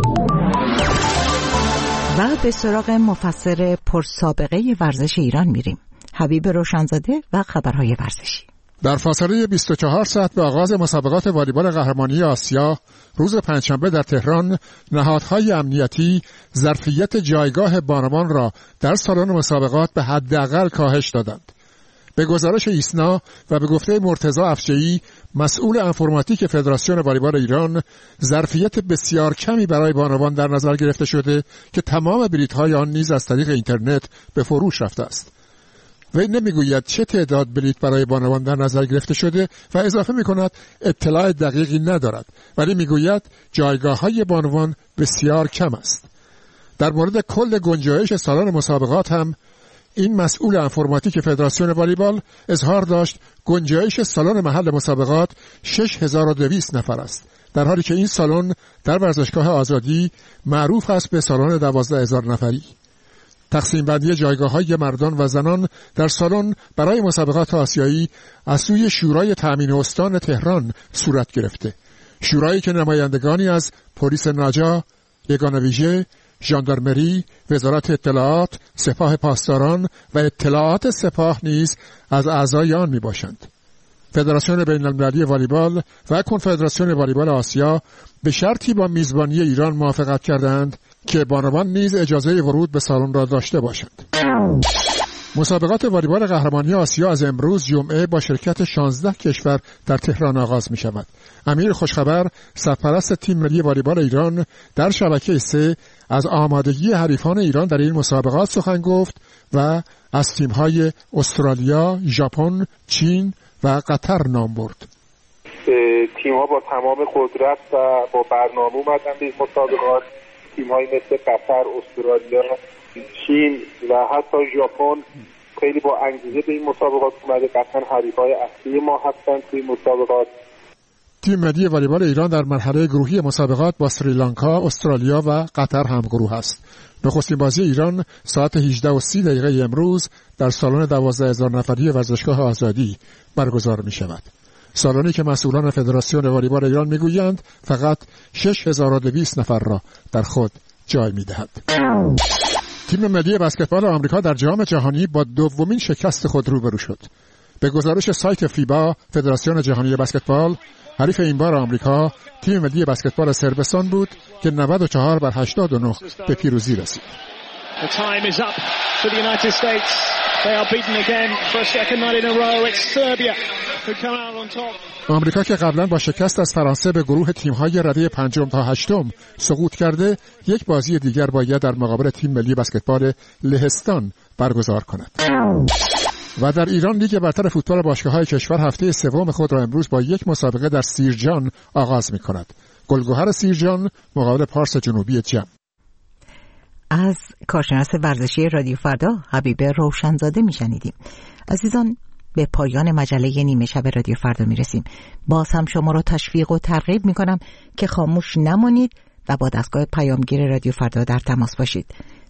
A: و به سراغ مفسر پرسابقه ورزش ایران میریم. حبیب روشنزاده و خبرهای ورزشی.
R: در فاصله 24 ساعت به آغاز مسابقات والیبال قهرمانی آسیا روز پنجشنبه در تهران، نهادهای امنیتی ظرفیت جایگاه بانوان را در سالن مسابقات به حداقل کاهش دادند. به گزارش ایسنا و به گفته مرتضی افشه‌ای، مسئول انفرماتیک فدراسیون والیبال ایران، ظرفیت بسیار کمی برای بانوان در نظر گرفته شده که تمام بلیط‌های آن نیز از طریق اینترنت به فروش رفته است. وی نمیگوید چه تعداد بلیط برای بانوان در نظر گرفته شده و اضافه می‌کند اطلاع دقیقی ندارد، ولی میگوید جایگاه‌های بانوان بسیار کم است. در مورد کل گنجایش سالن مسابقات هم این مسئول انفرماتیک فدراسیون والیبال اظهار داشت گنجایش سالن محل مسابقات 6200 نفر است، در حالی که این سالن در ورزشگاه آزادی معروف است به سالن 12000 نفری. تقسیم بندی جایگاه‌های مردان و زنان در سالن برای مسابقات آسیایی از سوی شورای تأمین استان تهران صورت گرفته. شورایی که نمایندگانی از پلیس نجا، یگان ویژه، ژاندارمری، وزارت اطلاعات، سپاه پاسداران و اطلاعات سپاه نیز از اعضای آن می باشند. فدراسیون بین‌المللی والیبال و کنفدراسیون والیبال آسیا به شرطی با میزبانی ایران موافقت کردند که بانوان نیز اجازه ورود به سالن را داشته باشند. مسابقات والیبال قهرمانی آسیا از امروز جمعه با شرکت 16 کشور در تهران آغاز می شود. امیر خوشخبر، سرپرست تیم ملی والیبال ایران، در شبکه 3 از آمادگی حریفان ایران در این مسابقات سخن گفت و از تیم‌های استرالیا، ژاپن، چین و قطر نام برد.
S: تیم‌ها با تمام قدرت و با برنامه اومدن به این مسابقات. تیم‌هایی مثل قطر، استرالیا، چین و حتی ژاپن خیلی با انگیزه به این مسابقات اومده. قطعا حریفای اصلی ما هستند توی مسابقات.
R: تیم ملی والیبال ایران در مرحله گروهی مسابقات با سریلانکا، استرالیا و قطر هم گروه است. نخستین بازی ایران ساعت 18:30 امروز در سالن 12000 نفری ورزشگاه آزادی برگزار می شود. سالنی که مسئولان فدراسیون والیبال ایران می گویند فقط 6200 نفر را در خود جای می دهد. تیم ملی بسکتبال آمریکا در جام جهانی با دومین شکست خود روبرو شد. به گزارش سایت فیبا، فدراسیون جهانی بسکتبال، حریف این بار آمریکا تیم ملی بسکتبال صربستان بود که 94-89 به پیروزی رسید. آمریکا که قبلا با شکست از فرانسه به گروه تیم‌های رده 5 تا 8 سقوط کرده، یک بازی دیگر باید در مقابل تیم ملی بسکتبال لهستان برگزار کند. و در ایران لیگ برتر فوتبال باشگاه‌های کشور هفته سوم خود را امروز با یک مسابقه در سیرجان آغاز می‌کند. گلگهر سیرجان مقابل پارس جنوبی جم.
A: از کارشناس ورزشی رادیو فردا حبیب روشنزاده میشنیدیم. عزیزان، به پایان مجله نیمه شب رادیو فردا میرسیم. باز هم شما رو تشویق و ترغیب میکنم که خاموش نمانید و با دستگاه پیامگیر رادیو فردا در تماس باشید.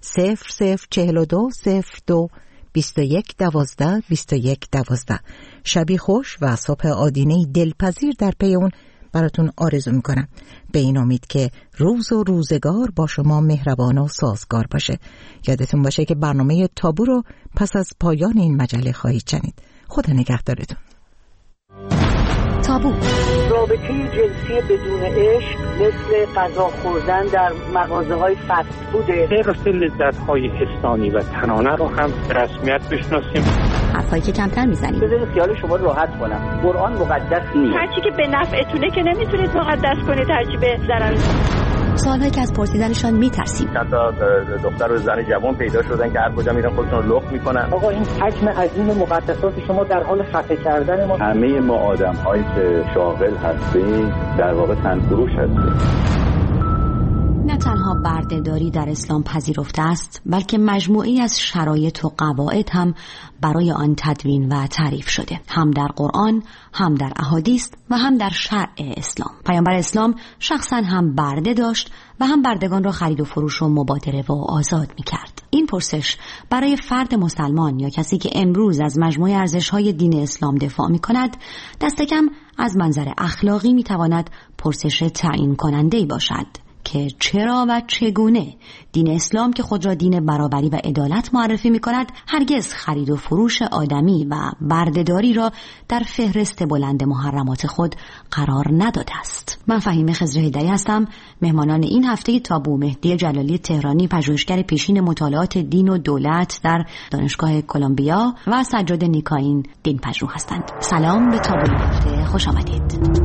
A: 0042 02 21 12 21 12. شبی خوش و صبح آدینه‌ای دلپذیر در پی اون براتون آرزو میکنم، به این امید که روز و روزگار با شما مهربان و سازگار باشه. یادتون باشه که برنامه تابو رو پس از پایان این مجله خواهید شنید. خدا نگهدارتون.
G: تابو.
T: رابطه جنسی بدون عشق مثل غذا خوردن در مغازه‌های فست فود.
E: حرص لذت‌های حسانی و تنانه رو هم به رسمیت بشناسیم.
G: حرفایی که کمتر میزنیم.
T: بذارید خیال شما راحت کنم. قرآن مقدس نیست.
U: هرچی که به نفعتونه که نمیتونید مقدس کنید، هرچی به ضرر.
G: سوالایی که از پرسیدنشان میترسیم.
V: چند تا دختر و زن جوان پیدا شدن که هر کجا میرن خودشون رو لخت میکنن.
T: آقا این حجم عظیم مقدسات شما در حال خفه کردن ما.
V: همه ما آدم‌هایی که شاغل هستیم در واقع تنفروش هستیم.
G: نه تنها بردهداری در اسلام پذیرفته است، بلکه مجموعی از شرایط و قواعد هم برای آن تدوین و تعریف شده، هم در قرآن، هم در احادیث و هم در شرع اسلام. پیامبر اسلام شخصا هم برده داشت و هم بردگان را خرید و فروش و مبادله و آزاد می‌کرد. این پرسش برای فرد مسلمان یا کسی که امروز از مجموعه ارزش‌های دین اسلام دفاع می‌کند، دست کم از منظر اخلاقی می‌تواند پرسش تعیین کننده‌ای باشد که چرا و چگونه دین اسلام که خود را دین برابری و عدالت معرفی می کند هرگز خرید و فروش آدمی و بردهداری را در فهرست بلند محرمات خود قرار نداده است. من فهیمه خضر هیدری هستم. مهمانان این هفته تابو مهدی جلالی تهرانی، پژوهشگر پیشین مطالعات دین و دولت در دانشگاه کلمبیا و سجاد نیکاین، دین پژوه هستند. سلام به تابو هفته، خوش آمدید.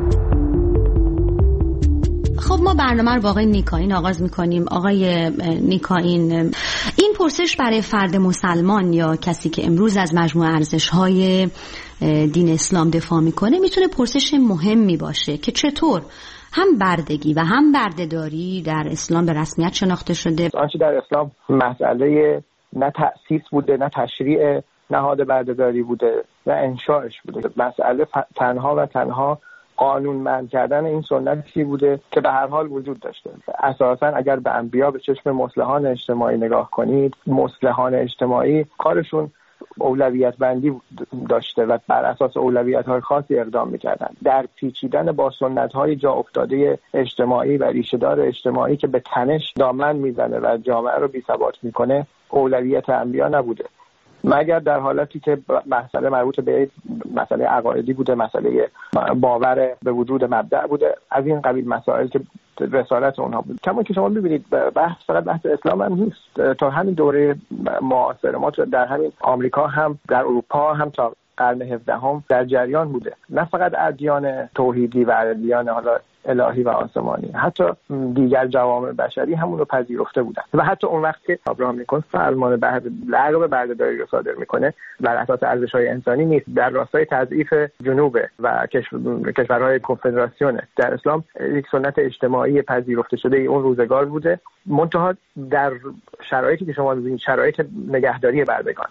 G: خب ما برنامه رو با آقای نیکاین آغاز میکنیم. آقای نیکاین، این پرسش برای فرد مسلمان یا کسی که امروز از مجموعه ارزش‌های دین اسلام دفاع میکنه میتونه پرسش مهمی باشه که چطور هم بردگی و هم بردهداری در اسلام به رسمیت شناخته شده.
W: آنچه در اسلام مسئله نه تأسیس بوده، نه تشریع نهاد بردهداری بوده و انشاءش بوده. مسئله تنها و تنها قانونمند کردن این سنتی بوده که به هر حال وجود داشته. اساساً اگر به انبیا به چشم مصلحان اجتماعی نگاه کنید، مصلحان اجتماعی کارشون اولویت بندی داشته و بر اساس اولویت‌های خاصی اقدام می‌کردن. در پیچیدن با سنت‌های جا افتاده اجتماعی و ریشه‌دار اجتماعی که به تنش دامن میزنه و جامعه رو بی‌ثبات می‌کنه، اولویت انبیا نبوده. مگر در حالتی که مسئله مربوط به مسئله عقایدی بوده، مسئله باور به وجود مبدأ بوده، از این قبیل مسائل که رسالت اونها بود. کما که شما ببینید بحث فقط بحث اسلام هم نیست. تا همین دوره معاصر ما در همین آمریکا هم، در اروپا هم تا قرن 17 هم در جریان بوده. نه فقط ادیان توحیدی و ادیان حالا الهی و آسمانی، حتی دیگر جوامع بشری همون رو پذیرفته بودن. و حتی اون وقت که ابراهام لینکلن فرمان لغو بردهداری رو صادر میکنه بر اساس ارزش‌های انسانی نیست، در راستای تضعیف جنوب و کشورهای کنفدراسیون. در اسلام یک سنت اجتماعی پذیرفته شده اون روزگار بوده، منتها در شرایطی که شما می‌بینید، شرایط نگهداری بردگان،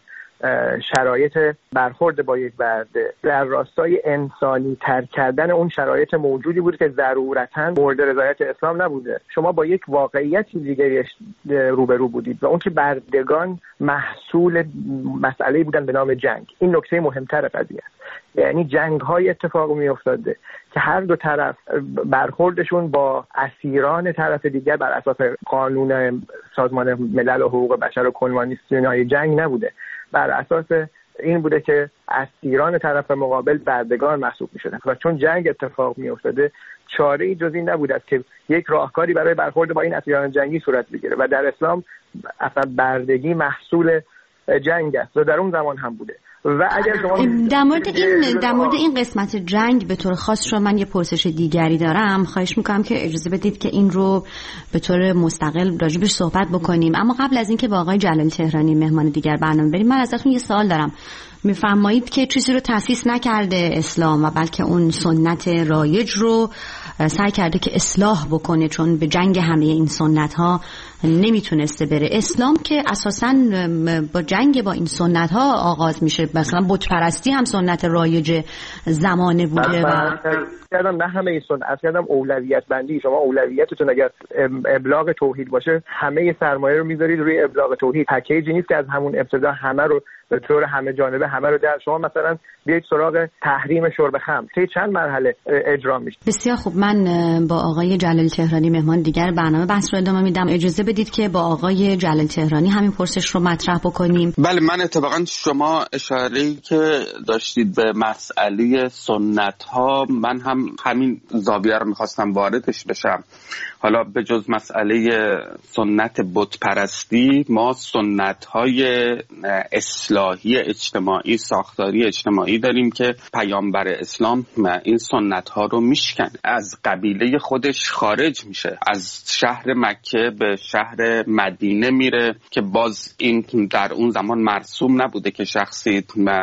W: شرایط برخورد با یک برده در راستای انسانی تر کردن اون شرایط موجودی بود که ضرورتاً مورد رضایت اسلام نبوده. شما با یک واقعیت دیگری روبرو بودید و اون که بردگان محصول مسئله بودن به نام جنگ. این نکته مهمتر قضیه است. یعنی جنگ های اتفاق می افتاده که هر دو طرف برخوردشون با اسیران طرف دیگر بر اساس قانون سازمان ملل و حقوق بشر و کنوانسیون‌های جنگ نبوده، بر اساس این بوده که اسیران طرف مقابل بردگان محسوب می شدن و چون جنگ اتفاق می افتاده چاره‌ای جز این نبوده که یک راهکاری برای برخورد با این اسیران جنگی صورت بگیره و در اسلام اصلا بردگی محصول جنگ است و در اون زمان هم بوده. و اگر شما
G: در مورد این قسمت جنگ به طور خاص شما من یه پرسش دیگری دارم، خواهش میکنم که اجازه بدید که این رو به طور مستقل راجبش صحبت بکنیم. اما قبل از اینکه با آقای جلالی تهرانی مهمان دیگر برنامه بریم، من ازتون یه سوال دارم. میفرمایید که چیزی رو تأسیس نکرده اسلام و بلکه اون سنت رایج رو سعی کرده که اصلاح بکنه، چون به جنگ همه این سنت ها نمیتونسته بره. اسلام که اساساً با جنگ با این سنت ها آغاز میشه، مثلا بت پرستی هم سنت رایج زمانه بوده و
W: نه همه این سنت، اصلا اولویت بندی. شما اولویتتون اگر ابلاغ توحید باشه، همه سرمایه رو میذارید روی ابلاغ توحید. پکیجی نیست که از همون ابتدا همه رو به طور همه جانبه همه رو در شما مثلا بیاید سراغ تحریم شرب خمر، چند مرحله اجرا میشه.
G: بسیار خوب، من با آقای جلال تهرانی مهمان دیگر برنامه بحث رو ادامه میدم. اجازه بدید که با آقای جلال تهرانی همین پرسش رو مطرح بکنیم.
B: بله، من اتفاقا شما اشاره‌ای که داشتید به مسئله سنت ها، من هم همین زاویه رو میخواستم واردش بشم. حالا به جز مسئله سنت بت پرستی، ما سنت های اصلاحی اجتماعی، ساختاری اجتماعی داریم که پیامبر اسلام این سنت ها رو میشکنه، از قبیله خودش خارج میشه، از شهر مکه به شهر مدینه میره که باز این در اون زمان مرسوم نبوده که شخصی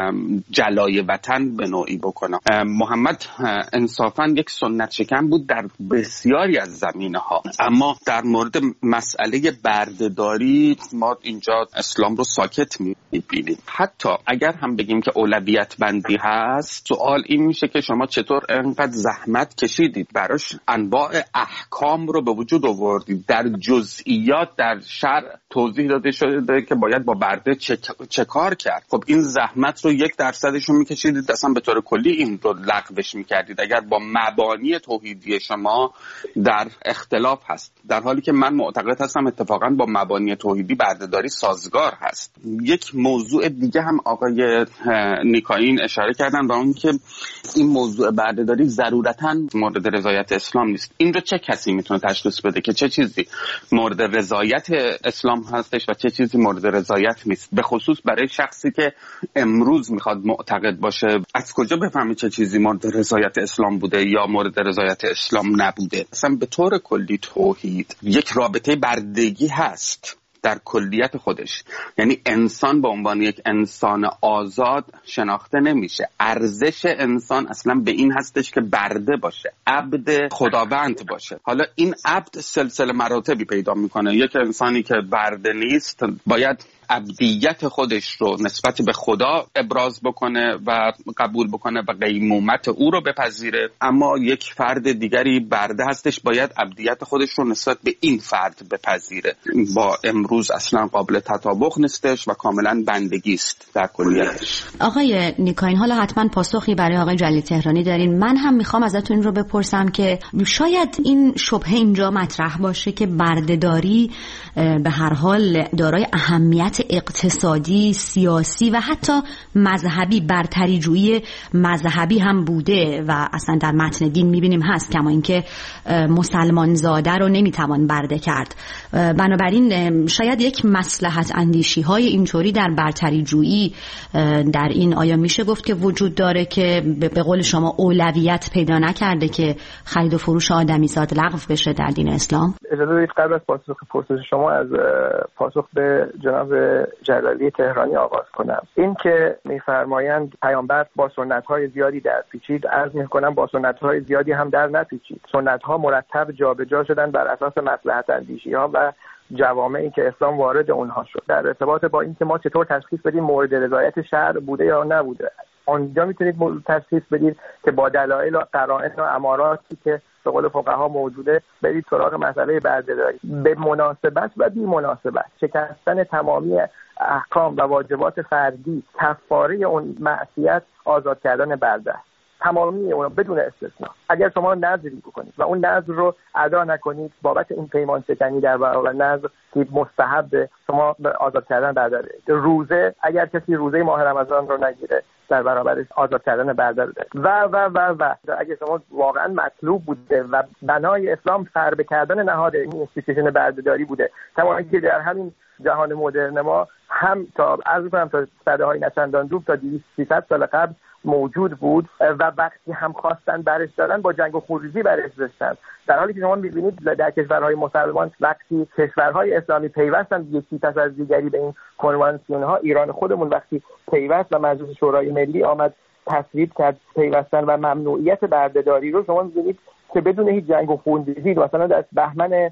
B: جلای وطن به نوعی بکنه. محمد انصافا یک سنت شکن بود در بسیاری از زمینه ها، اما در مورد مسئله بردهداری ما اینجا اسلام رو ساکت میبینیم. حتی اگر هم بگیم که اولویت بندی هست، سوال این میشه که شما چطور انقدر زحمت کشیدید براش، انواع احکام رو به وجود آوردید، در جزئیات در شرع توضیح داده شده که باید با برده چه کار کرد. خب این زحمت رو 1% رو میکشیدید، اصلا به طور کلی این رو لغوش میکردید اگر با مبانی توحیدی شما در اختلاف هست، در حالی که من معتقد هستم اتفاقا با مبانی توحیدی بردهداری سازگار هست. یک موضوع دیگه هم آقای نیکاین اشاره کردن و اون که این موضوع بردهداری ضرورتاً مورد رضایت اسلام نیست. این رو چه کسی میتونه تشخیص بده که چه چیزی مورد رضایت اسلام هستش و چه چیزی مورد رضایت نیست؟ به خصوص برای شخصی که امروز میخواد معتقد باشه، از کجا بفهمی چه چیزی مورد رضایت اسلام بوده یا مورد رضایت اسلام نبوده؟ اصلا به طور کلی توحید یک رابطه بردگی هست در کلیت خودش، یعنی انسان به عنوان یک انسان آزاد شناخته نمیشه. ارزش انسان اصلا به این هستش که برده باشه، عبد خداوند باشه. حالا این عبد سلسله مراتبی پیدا میکنه. یک انسانی که برده نیست باید عبدیت خودش رو نسبت به خدا ابراز بکنه و قبول بکنه و قیمومت او رو بپذیره، اما یک فرد دیگری برده هستش باید عبدیت خودش رو نسبت به این فرد بپذیره. با امروز اصلا قابل تطابق نیستش و کاملا بندگی است در کلیتش.
G: آقای نیکاین، حالا حتما پاسخی برای آقای جلیل تهرانی دارین. من هم میخوام ازتون این رو بپرسم که شاید این شبهه اینجا مطرح باشه که بردهداری به هر حال دارای اهمیت اقتصادی، سیاسی و حتی مذهبی، برتری جویی مذهبی هم بوده و اصلا در متن دین میبینیم هست، کما اینکه مسلمان زاده رو نمیتوان برده کرد. بنابراین شاید یک مصلحت اندیشی های اینطوری در برتری جویی در این آیا میشه گفت که وجود داره که به قول شما اولویت پیدا نکرده که خرید و فروش آدمی زاد لغو بشه در دین اسلام؟
W: اجازه بدید قبل از پرسش شما از پاسخ به جناب جلالی تهرانی آغاز کنم. این که میفرمایند پیامبر با سنت‌های زیادی در پیچید، عرض می‌کنم با سنت‌های زیادی هم در نپیچید. سنت‌ها مرتب جابجا شدن بر اساس مصلحت اندیشی‌ها و جوامعی که اسلام وارد اونها شد. در ارتباط با اینکه ما چطور تشخیص بدیم مورد رضایت شرع بوده یا نبوده، آنجا میتونید تشخیص بدید که با دلایل و قرائن و اماراتی که به قول فقها موجوده برید سراغ مسئله بردهداری. به مناسبت و بی مناسبت شکستن تمامی احکام و واجبات فردی، کفاره اون معصیت آزاد کردن برده است. تمامی اون بدون استثنا. اگر شما نذری بکنید و اون نذر رو ادا نکنید بابت این پیمان شکنی در برابر نذر که مستحب شما آزاد کردن برده. روزه، اگر کسی روزه ماه رمضان رو نگیره در برابر آزاد کردن برده و اگه شما واقعا مطلوب بوده و بنای اسلام فربه کردن نهاد این اینستیتوشن بردهداری بوده، تمام که در همین جهان مدرن ما هم تا عرض کنم تا صدهای نچندان دور تا 200-300 سال قبل موجود بود و وقتی هم خواستن برش دارن با جنگ و خونریزی برش داشتن، در حالی که شما می‌بینید در کشورهای مسلمان وقتی کشورهای اسلامی پیوستن یکی پس از دیگری به این کنوانسیون ها، ایران خودمون وقتی پیوست و مجلس شورای ملی آمد تصویب کرد پیوستن و ممنوعیت بردهداری رو، شما می‌بینید که بدون هیچ جنگ و خونریزی مثلا در بهمن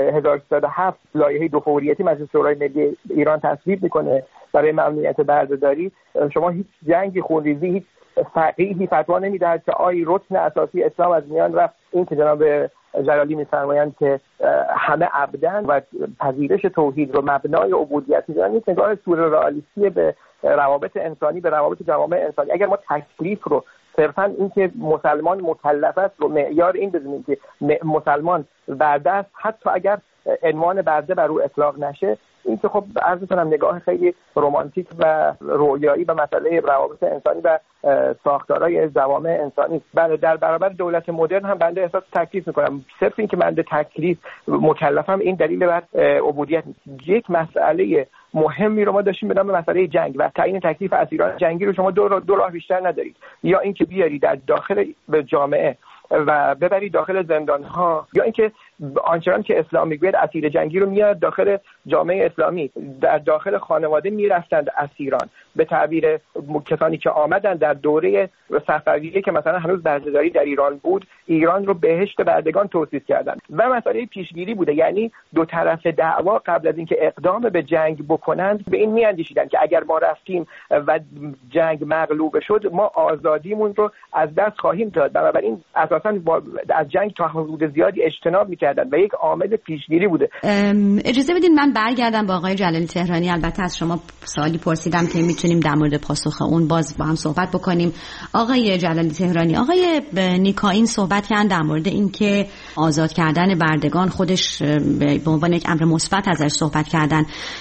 W: 1307 لایحه دو فوریتی مجلس شورای ملی ایران تصویب میکنه برای ممنوعیت بردهداری، شما هیچ جنگی خونریزی، هیچ فقیهی فتوا نمیدهد که رکن اساسی اسلام از میان رفت. این که جناب جلالی می‌فرمایند که همه عبدن و پذیرش توحید رو مبنای عبودیت می‌دونن، این نگاه سوره رئالیستی به روابط انسانی، به روابط جوامع انسانی. اگر ما تکلیف رو صرفاً این که مسلمان مکلف است رو معیار این بدونیم که مسلمان برده است، حتی اگر عنوان برده بر او اطلاق نشه، این که خب عرض می‌کنم نگاه خیلی رمانتیک و رویایی به مسئله روابط انسانی و ساختارهای جوامع انسانی. بله، در برابر دولت مدرن هم بنده احساس تکلیف می‌کنم. صرف این که بنده تکلیف مکلفم این دلیل بر عبودیت نیست. یک مسئله مهمی رو ما داشتیم به نام مسئله جنگ و تعیین تکلیف اسیران جنگی رو شما دو راه بیشتر ندارید، یا اینکه بیاری در داخل جامعه و ببری داخل زندان‌ها، یا اینکه آنچنان که اسلام میگوید اسیر جنگی رو میاد داخل جامعه اسلامی. در داخل خانواده میرفتند اسیران، به تعبیر کسانی که آمدن در دوره صفویه که مثلا هنوز بردهداری در ایران بود، ایران رو بهشت بردگان توصیف کردند و مسئله پیشگیری بوده. یعنی دو طرف دعوا قبل از اینکه اقدام به جنگ بکنند به این میاندیشیدند که اگر ما رفتیم و جنگ مغلوب شد ما آزادیمون رو از دست خواهیم داد. بنابراین اساساً از جنگ تا حدود زیادی اجتناب می‌کردند و یک عامل پیشگیری بوده.
G: اجازه بدین من برگردم با آقای جلالی تهرانی. البته از شما سوالی پرسیدم که میتونیم در مورد پاسخ اون باز با هم صحبت بکنیم. آقای جلالی تهرانی، آقای نیکاین صحبت کردن در مورد این که آزاد کردن بردگان خودش به عنوان یک امر مثبت ازش صحبت کردن.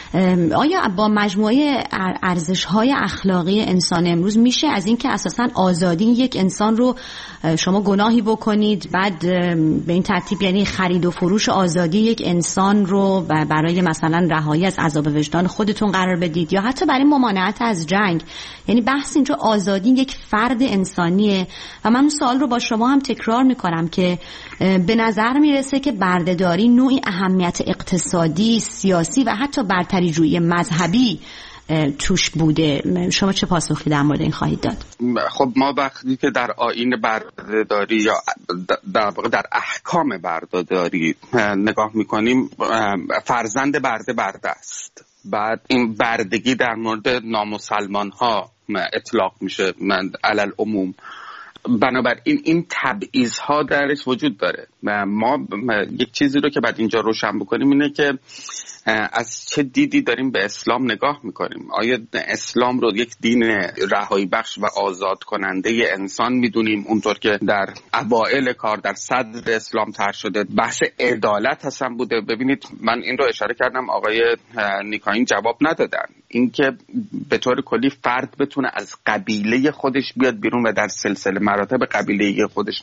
G: آیا با مجموعه ارزش‌های اخلاقی انسان امروز میشه از این که اساساً آزادی یک انسان رو شما گناهی بکنید بعد به این ترتیب یعنی خرید و فروش آزادی یک انسان رو برای مثلا رهایی از عذاب وجدان خودتون قرار بدید، یا حتی برای ممانعت از جنگ؟ یعنی بحث اینجا آزادی یک فرد انسانیه و من اون سوال رو با شما هم تکرار میکنم که به نظر میرسه که بردهداری نوعی اهمیت اقتصادی، سیاسی و حتی برتریجویی مذهبی توش بوده. شما چه پاسخی در مورد این خواهید داد؟
B: خب ما وقتی که در آیین بردهداری یا در واقع در احکام بردهداری نگاه میکنیم، فرزند برده است. بعد این بردگی در مورد نامسلمان ها اطلاق میشه علل عموم. بنابراین این تبعیض ها درش وجود داره. ما یک چیزی رو که بعد اینجا روشن بکنیم اینه که از چه دیدی داریم به اسلام نگاه میکنیم. آیا اسلام رو یک دین رهایی بخش و آزاد کننده انسان میدونیم اونطور که در اوائل کار در صدر اسلام طرح شده؟ بحث عدالت هستن بوده. ببینید من این رو اشاره کردم، آقای نیکاین جواب ندادن. اینکه به طور کلی فرد بتونه از قبیله خودش بیاد بیرون و در سلسله مراتب قبیله خودش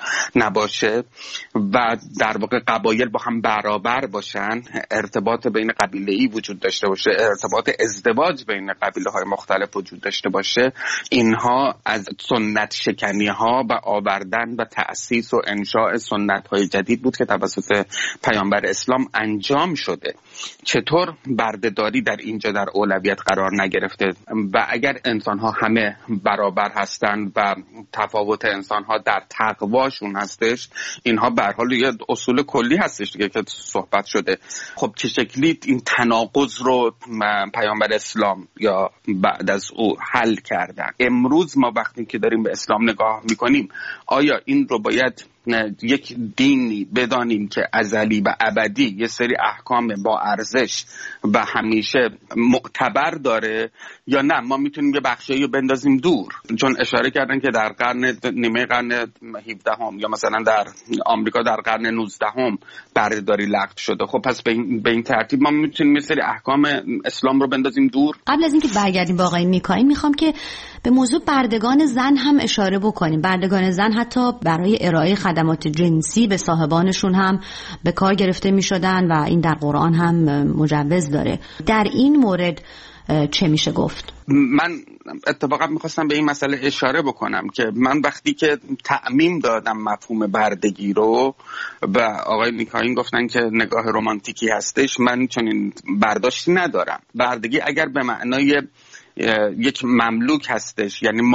B: نباشه و در واقع قبایل با هم برابر باشن، ارتباط بین قبیله‌ای وجود داشته باشه، ارتباط ازدواج بین قبیله‌های مختلف وجود داشته باشه، اینها از سنت شکنی‌ها و آوردن و تأسیس و انشاء سنت‌های جدید بود که توسط پیامبر اسلام انجام شده. چطور بردهداری در اینجا در اولویت قرار نگرفته؟ و اگر انسان‌ها همه برابر هستند و تفاوت انسان‌ها در تقواشون هستش، اینها به هر حال یه اصول کلی هستش دیگه که صحبت شده. خب چه شکلی این تناقض رو پیامبر اسلام یا بعد از او حل کردن؟ امروز ما وقتی که داریم به اسلام نگاه میکنیم، آیا این رو باید یک دینی بدانیم که ازلی و ابدی یه سری احکام با ارزش و همیشه معتبر داره، یا نه ما میتونیم یه بخشی رو بندازیم دور؟ چون اشاره کردن که در نیمه قرن 17 یا مثلا در آمریکا در قرن 19 بردهداری لغو شده. خب پس به این ترتیب ما میتونیم یه سری احکام اسلام رو بندازیم دور؟
G: قبل از اینکه برگردیم با آقای نیکاین میخوام که به موضوع بردگان زن هم اشاره بکنیم. بردگان زن حتی برای ارائه خدمات جنسی به صاحبانشون هم به کار گرفته میشدن و این در قرآن هم مجوز داره. در این مورد چه میشه گفت؟
B: من اتفاقا میخواستم به این مسئله اشاره بکنم که من وقتی که تعمیم دادم مفهوم بردگی رو و آقای نیکاین گفتن که نگاه رمانتیکی هستش، من چنین برداشتی ندارم. بردگی اگر به معنای یک مملوک هستش، یعنی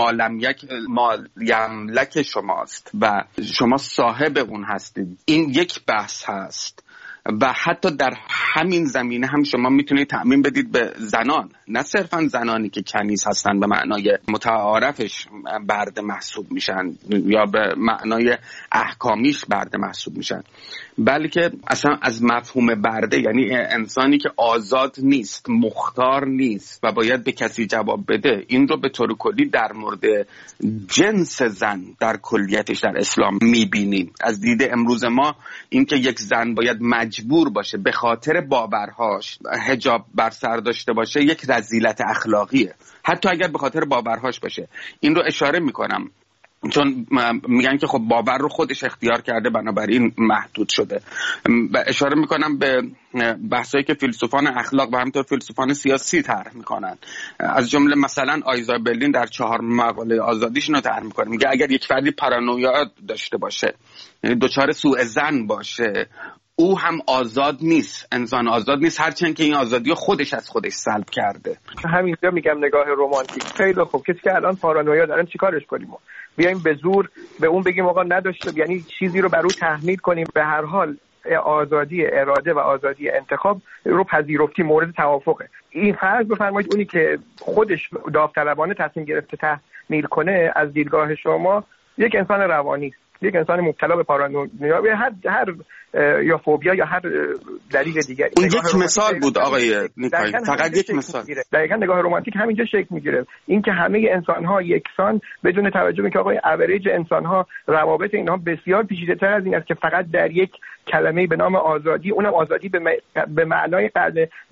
B: مالک شماست و شما صاحب اون هستید. این یک بحث هست و حتی در همین زمینه هم شما میتونید تعمیم بدید به زنان، نه صرفا زنانی که کنیز هستن به معنای متعارفش برده محسوب میشن یا به معنای احکامیش برده محسوب میشن، بلکه اصلا از مفهوم برده، یعنی انسانی که آزاد نیست، مختار نیست و باید به کسی جواب بده، این رو به طور کلی در مورد جنس زن در کلیتش در اسلام میبینیم. از دید امروز ما این که یک زن باید مجبور باشه به خاطر باورهاش حجاب بر سر داشته باشه یک رذیلت اخلاقیه، حتی اگر به خاطر باورهاش باشه. این رو اشاره میکنم چون میگن که خب باور رو خودش اختیار کرده بنابراین محدود شده. و اشاره میکنم به بحثایی که فیلسوفان اخلاق و همینطور فیلسوفان سیاسی طرح میکنن، از جمله مثلا آیزا برلین در 4 مقاله آزادیش رو طرح میکنه، میگه اگر یک فردی پارانویا داشته باشه، یعنی دچار سوء ظن باشه، او هم آزاد نیست، انسان آزاد نیست، هرچند که این آزادی خودش از خودش سلب کرده.
W: همینجا میگم نگاه رمانتیک خیلی خوب. کسی که الان پارانویا دارن چیکارش کنیم؟ بیایم به زور به اون بگیم آقا نداشته، یعنی چیزی رو بر او تحمیل کنیم؟ به هر حال آزادی اراده و آزادی انتخاب رو پذیرفتی مورد توافقه. این فرض بفرمایید اونی که خودش داوطلبانه تصمیم گرفته تحمیل کنه از دیدگاه شما یک انسان روانی، یک انسان مبتلا به پارانویا یا هر یا فوبیا یا هر دلیل دیگه.
B: این یک مثال بود آقای نیکایی، فقط یک مثال.
W: دقیقاً نگاه رمانتیک همینجا شکل میگیره، این که همه انسان‌ها یکسان بدون توجه به که آقای اوریج انسان‌ها روابط اینها بسیار پیچیده‌تر از این است که فقط در یک کلمه به نام آزادی، اونم آزادی به معنای قرن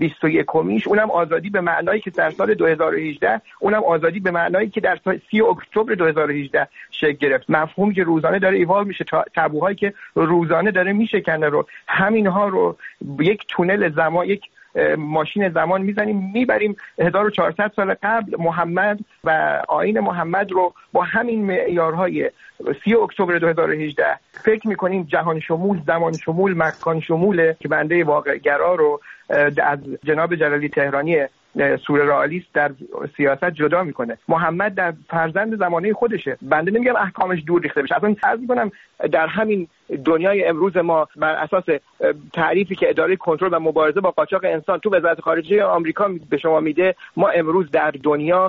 W: 21میش، اونم آزادی به معنایی که در سال 2018، اونم آزادی به معنایی که در 30 اکتبر 2018 شکل گرفت. مفهومی که روزانه داره ایوالو میشه، تابوهایی که روزانه داره میشکنه رو، همینها رو یک تونل زمان، یک ماشین زمان میزنیم میبریم 1400 سال قبل محمد و آیین محمد رو با همین معیارهای 30 اکتبر 2018 فکر میکنیم جهان شمول، زمان شمول، مکان شموله که بنده واقع گرا رو از جناب جلالی تهرانی سورئالیست در سیاست جدا میکنه. محمد در فرزند زمانه خودشه، بنده نمیگم احکامش دور ریخته بشه، اصلا عرض میکنم در همین دنیای امروز ما بر اساس تعریفی که اداره کنترل و مبارزه با قاچاق انسان تو وزارت خارجه آمریکا به شما میده، ما امروز در دنیا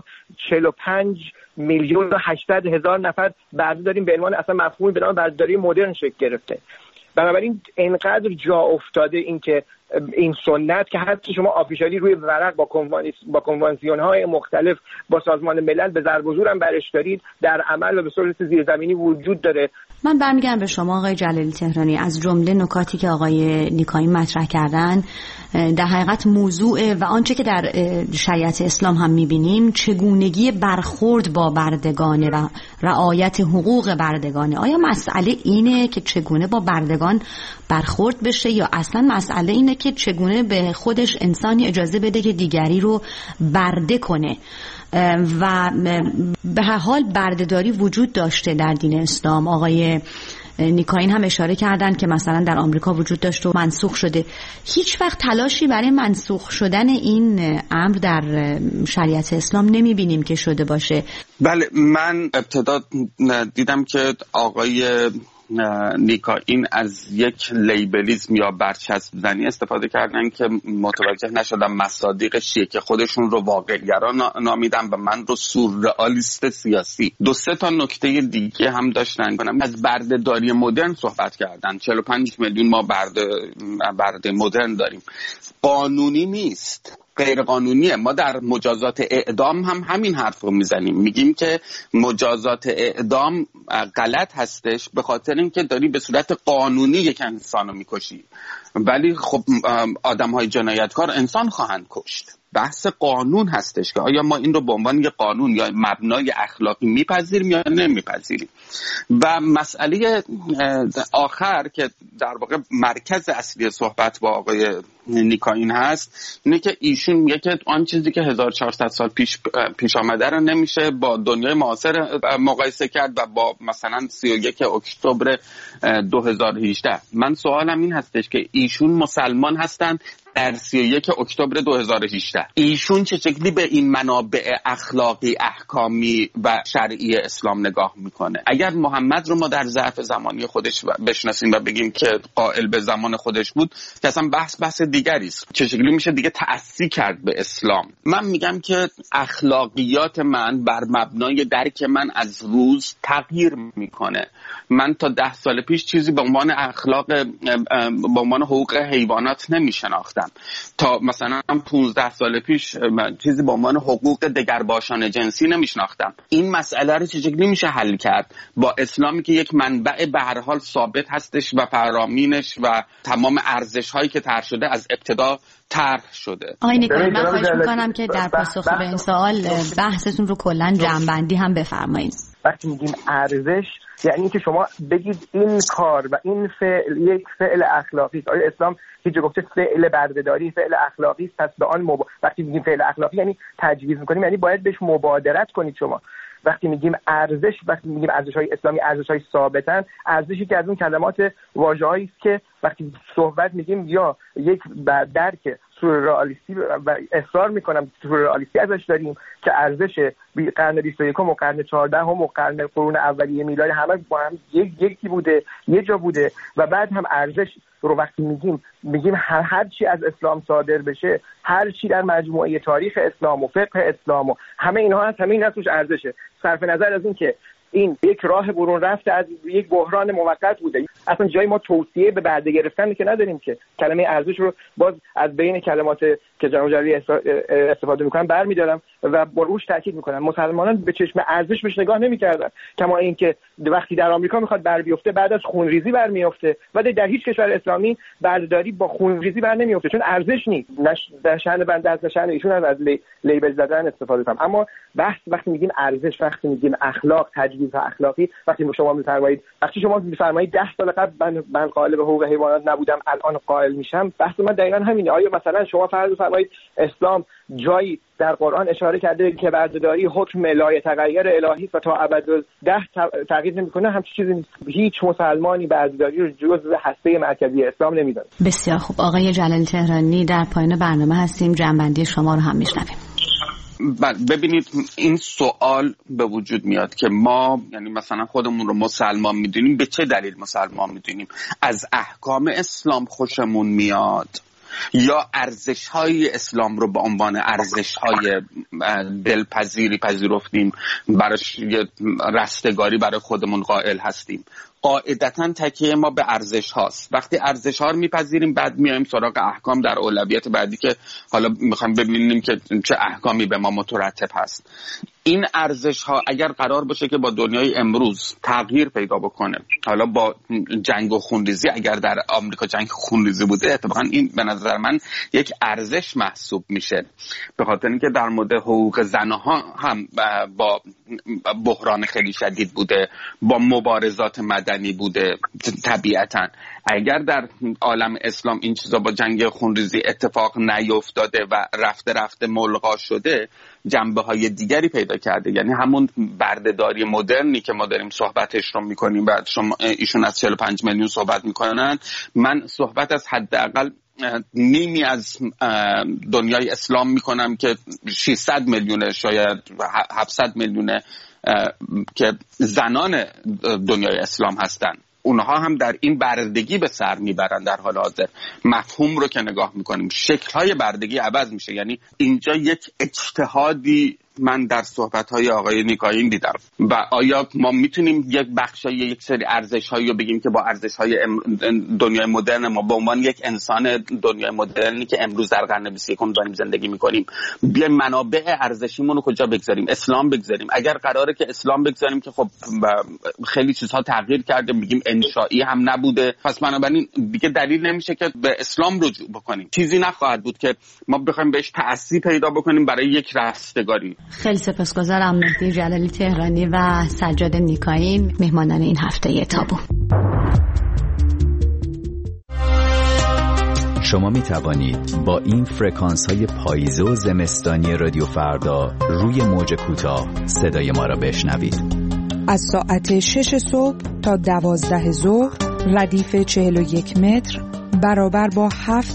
W: 45,800,000 نفر برده داریم به عنوان اصلا مفهومی به نام بردهداری مدرن شکل گرفته. بنابراین اینقدر جا افتاده این که این سنت که حتی شما آفیشالی روی ورق با کنوانسیون‌های مختلف با سازمان ملل به ضرب و زور هم برش دارید، در عمل و به صورت زیرزمینی وجود داره.
G: من برمیگردم به شما آقای جلالی تهرانی. از جمله نکاتی که آقای نیکایی مطرح کردن در حقیقت موضوع و آنچه که در شریعت اسلام هم می‌بینیم چگونگی برخورد با بردگان و رعایت حقوق بردگانه. آیا مسئله اینه که چگونه با بردگان برخورد بشه یا اصلا مسئله اینه که چگونه به خودش انسانی اجازه بده که دیگری رو برده کنه؟ و به هر حال بردهداری وجود داشته در دین اسلام. آقای نیکاین هم اشاره کردن که مثلا در آمریکا وجود داشته و منسوخ شده. هیچ وقت تلاشی برای منسوخ شدن این امر در شریعت اسلام نمیبینیم که شده باشه.
B: بله، من ابتدا دیدم که آقای نیکاین از یک لیبلیزم یا برچسب زنی استفاده کردن که متوجه نشدم مصادیق چیه که خودشون رو واقع‌گرا نامیدن و من رو سورئالیست سیاسی. 2-3 تا نکته دیگه هم داشتن. از بردهداری مدرن صحبت کردن. 45 میلیون ما برده مدرن داریم. قانونی نیست، غیر قانونیه. ما در مجازات اعدام هم همین حرف رو میزنیم، میگیم که مجازات اعدام غلط هستش به خاطر اینکه داری به صورت قانونی یک انسان رو میکشی، ولی خب آدم‌های جنایتکار انسان خواهند کشت. بحث قانون هستش که آیا ما این رو به عنوان یک قانون یا مبنای اخلاقی میپذیریم یا نمیپذیریم. و مسئله آخر که در واقع مرکز اصلی صحبت با آقای نیکاین هست اینه که ایشون میگه که آن چیزی که 1400 سال پیش آمده رو نمیشه با دنیای معاصر مقایسه کرد و با مثلا 31 اکتبر 2018. من سوالم این هستش که ایشون مسلمان هستن، در 31 اکتبر 2018. ایشون چه شکلی به این منابع اخلاقی، احکامی و شرعی اسلام نگاه میکنه؟ اگر محمد رو ما در ظرف زمانی خودش بشناسیم و بگیم که قائل به زمان خودش بود، که اصلا بحث دیگری است. چه شکلی میشه دیگه تأسی کرد به اسلام؟ من میگم که اخلاقیات من بر مبنای درک من از روز تغییر میکنه. من تا 10 سال پیش چیزی به عنوان اخلاق، به عنوان حقوق حیوانات نمیشناختم. تا مثلا 15 سال پیش چیزی به عنوان حقوق دگرباشان جنسی نمیشناختم. این مسئله رو چه شکلی میشه حل کرد با اسلامی که یک منبع به هر حال ثابت هستش و فرامینش و تمام ارزش هایی که طرح شده از ابتدا طرح شده؟
G: آقای نیکایی، من خواهش میکنم که در پاسخ به این سوال بحثتون رو کلا جمع‌بندی هم بفرمایید.
W: وقتی میگیم ارزش یعنی که شما بگید این کار و این فعل یک فعل اخلاقی است. آیا اسلام هیچ گفته فعل بردهداری فعل اخلاقی است؟ پس به آن وقتی میگیم فعل اخلاقی یعنی تجویز میکنیم، یعنی باید بهش مبادرت کنید شما. وقتی میگیم ارزش، وقتی میگیم ارزش‌های اسلامی ارزش‌های ثابتن، ارزشی که از اون کلمات واژه‌هایی است که وقتی صحبت میگیم یا یک درک سوره رئالیستی و اصرار میکنم سوره رئالیستی ازش داریم که ارزش قرن 21 و قرن 14 و قرون اولیه میلادی همه با هم یکی بوده، یه جا بوده. و بعد هم ارزش رو وقتی میگیم هر چی از اسلام صادر بشه، هر چی در مجموعه تاریخ اسلام و فقه اسلام و همه اینها هست، همه اینا توش ارزشه. صرف نظر از این که این یک راه برون رفته از یک بحران موقت بوده، اصلا جایی ما توصیه به برده گرفتن که نداریم که کلمه ارزش رو باز از بین کلمات که جناب جلیلی استفاده میکنن برمی‌دارم و روش تاکید میکنن. مسلمانان به چشم ارزش بهش نگاه نمی‌کردن، کما اینکه وقتی در آمریکا میخواد بر بیفته بعد از خونریزی برمیافته، ولی در هیچ کشور اسلامی بردهداری با خونریزی بر نمیافته، چون ارزش نیست. در شأن بنده از شأن ایشون از لیبل زدن استفاده کنم. اما بحث وقتی میگیم ارزش، وقتی میگیم اخلاق، تجویز اخلاقی، وقتی شما میفرمایید وقتی شما میفرمایید 10 سال قبل من قائل به حقوق حیوانات نبودم الان قائل میشم، بحث من دقیقاً همینه. آیا مثلا شما فرض فرمایید اسلام جایی در قرآن اشاره کرده که بردهداری حکم لایتغیر الهی و تا ابدالدهر تغییر نمیکنه؟ همچین چیزی نیست. هیچ مسلمانی بردهداری رو جزء هسته مرکزی اسلام نمیدونه.
G: بسیار خوب. آقای جلالی تهرانی، در پایان برنامه هستیم، جنبندی شما رو هم میشنویم.
B: ببینید این سوال به وجود میاد که ما یعنی مثلا خودمون رو مسلمان میدونیم. به چه دلیل مسلمان میدونیم؟ از احکام اسلام خوشمون میاد یا ارزش‌های اسلام رو به عنوان ارزش‌های دلپذیری پذیرفتیم، براش رستگاری برای خودمون قائل هستیم؟ قاعدتاً تکیه ما به ارزش هاست. وقتی ارزش ها رو میپذیریم بعد میایم سراغ احکام در اولویت بعدی که حالا میخوایم ببینیم که چه احکامی به ما مترتب هست. این ارزش ها اگر قرار باشه که با دنیای امروز تغییر پیدا بکنه، حالا با جنگ و خونریزی، اگر در آمریکا جنگ خونریزی بوده اتفاقا این به نظر من یک ارزش محسوب میشه، به خاطر اینکه در مورد حقوق زنها هم با بحران خیلی شدید بوده، با مبارزات مدنی بوده. طبیعتا اگر در عالم اسلام این چیزا با جنگ خونریزی اتفاق نیفتاده و رفته ملغا شده، جنبه های دیگری پیدا کرده. یعنی همون بردهداری مدرنی که ما داریم صحبتش رو میکنیم، بعد شما ایشون از 45 میلیون صحبت میکنن، من صحبت از حداقل نیمی از دنیای اسلام میکنم که 600 میلیونه شاید 700 میلیونه که زنان دنیای اسلام هستن. اونها هم در این بردگی به سر میبرن. در حال حاضر مفهوم رو که نگاه میکنیم شکل‌های بردگی عوض میشه. یعنی اینجا یک اجتهادی من در صحبت‌های آقای نیکایی دیدم. و آیا ما میتونیم یک بخشای یک سری ارزش‌هایی رو بگیم که با ارزش‌های دنیای مدرن ما به عنوان یک انسان دنیای مدرنی که امروز در قرن 21 داریم زندگی می‌کنیم، بیایم منابع ارزشیمون رو کجا بگذاریم؟ اسلام بگذاریم. اگر قراره که اسلام بگذاریم که خب خیلی چیزها تغییر کرده، میگیم انشائی هم نبوده، پس بنابراین دیگه دلیل نمیشه که به اسلام رجوع بکنیم. چیزی نخواهد بود که ما بخوایم بهش تأثیر پیدا بکنیم برای یک رستگاری.
G: خیلی سپاسگزارم مهدی جلالی تهرانی و سجاد نیکایی، مهمانان این هفته تابو.
C: شما می توانید با این فرکانس های پاییزه و زمستانی رادیو فردا روی موج کوتاه صدای ما را بشنوید.
D: از ساعت 6 صبح تا 12 ظهر ردیف 41 متر برابر با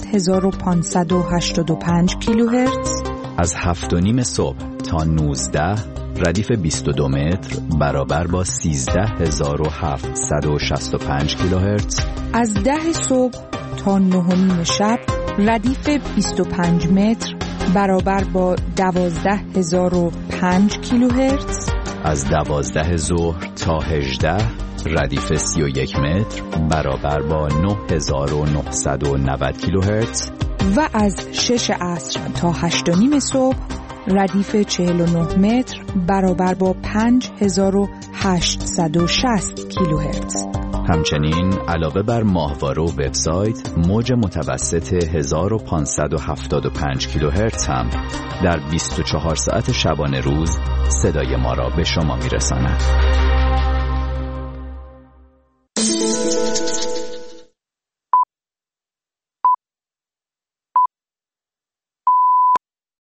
D: 7585 کیلوهرتز.
C: از 7:30 صبح تا 19 ردیف 22 متر برابر با 13765 کیلوهرتز.
D: از 10 صبح تا 9:30 شب ردیف 25 متر برابر با 12005 کیلوهرتز.
C: از 12 ظهر تا 18 ردیف 31 متر برابر با 9990 کیلوهرتز.
D: و از 6 عصر تا 8:30 صبح ردیف 49 متر برابر با 5860 کیلوهرتز.
C: همچنین علاوه بر ماهواره و وبسایت، موج متوسط 1575 کیلوهرتز هم در 24 ساعت شبانه روز صدای ما را به شما میرساند.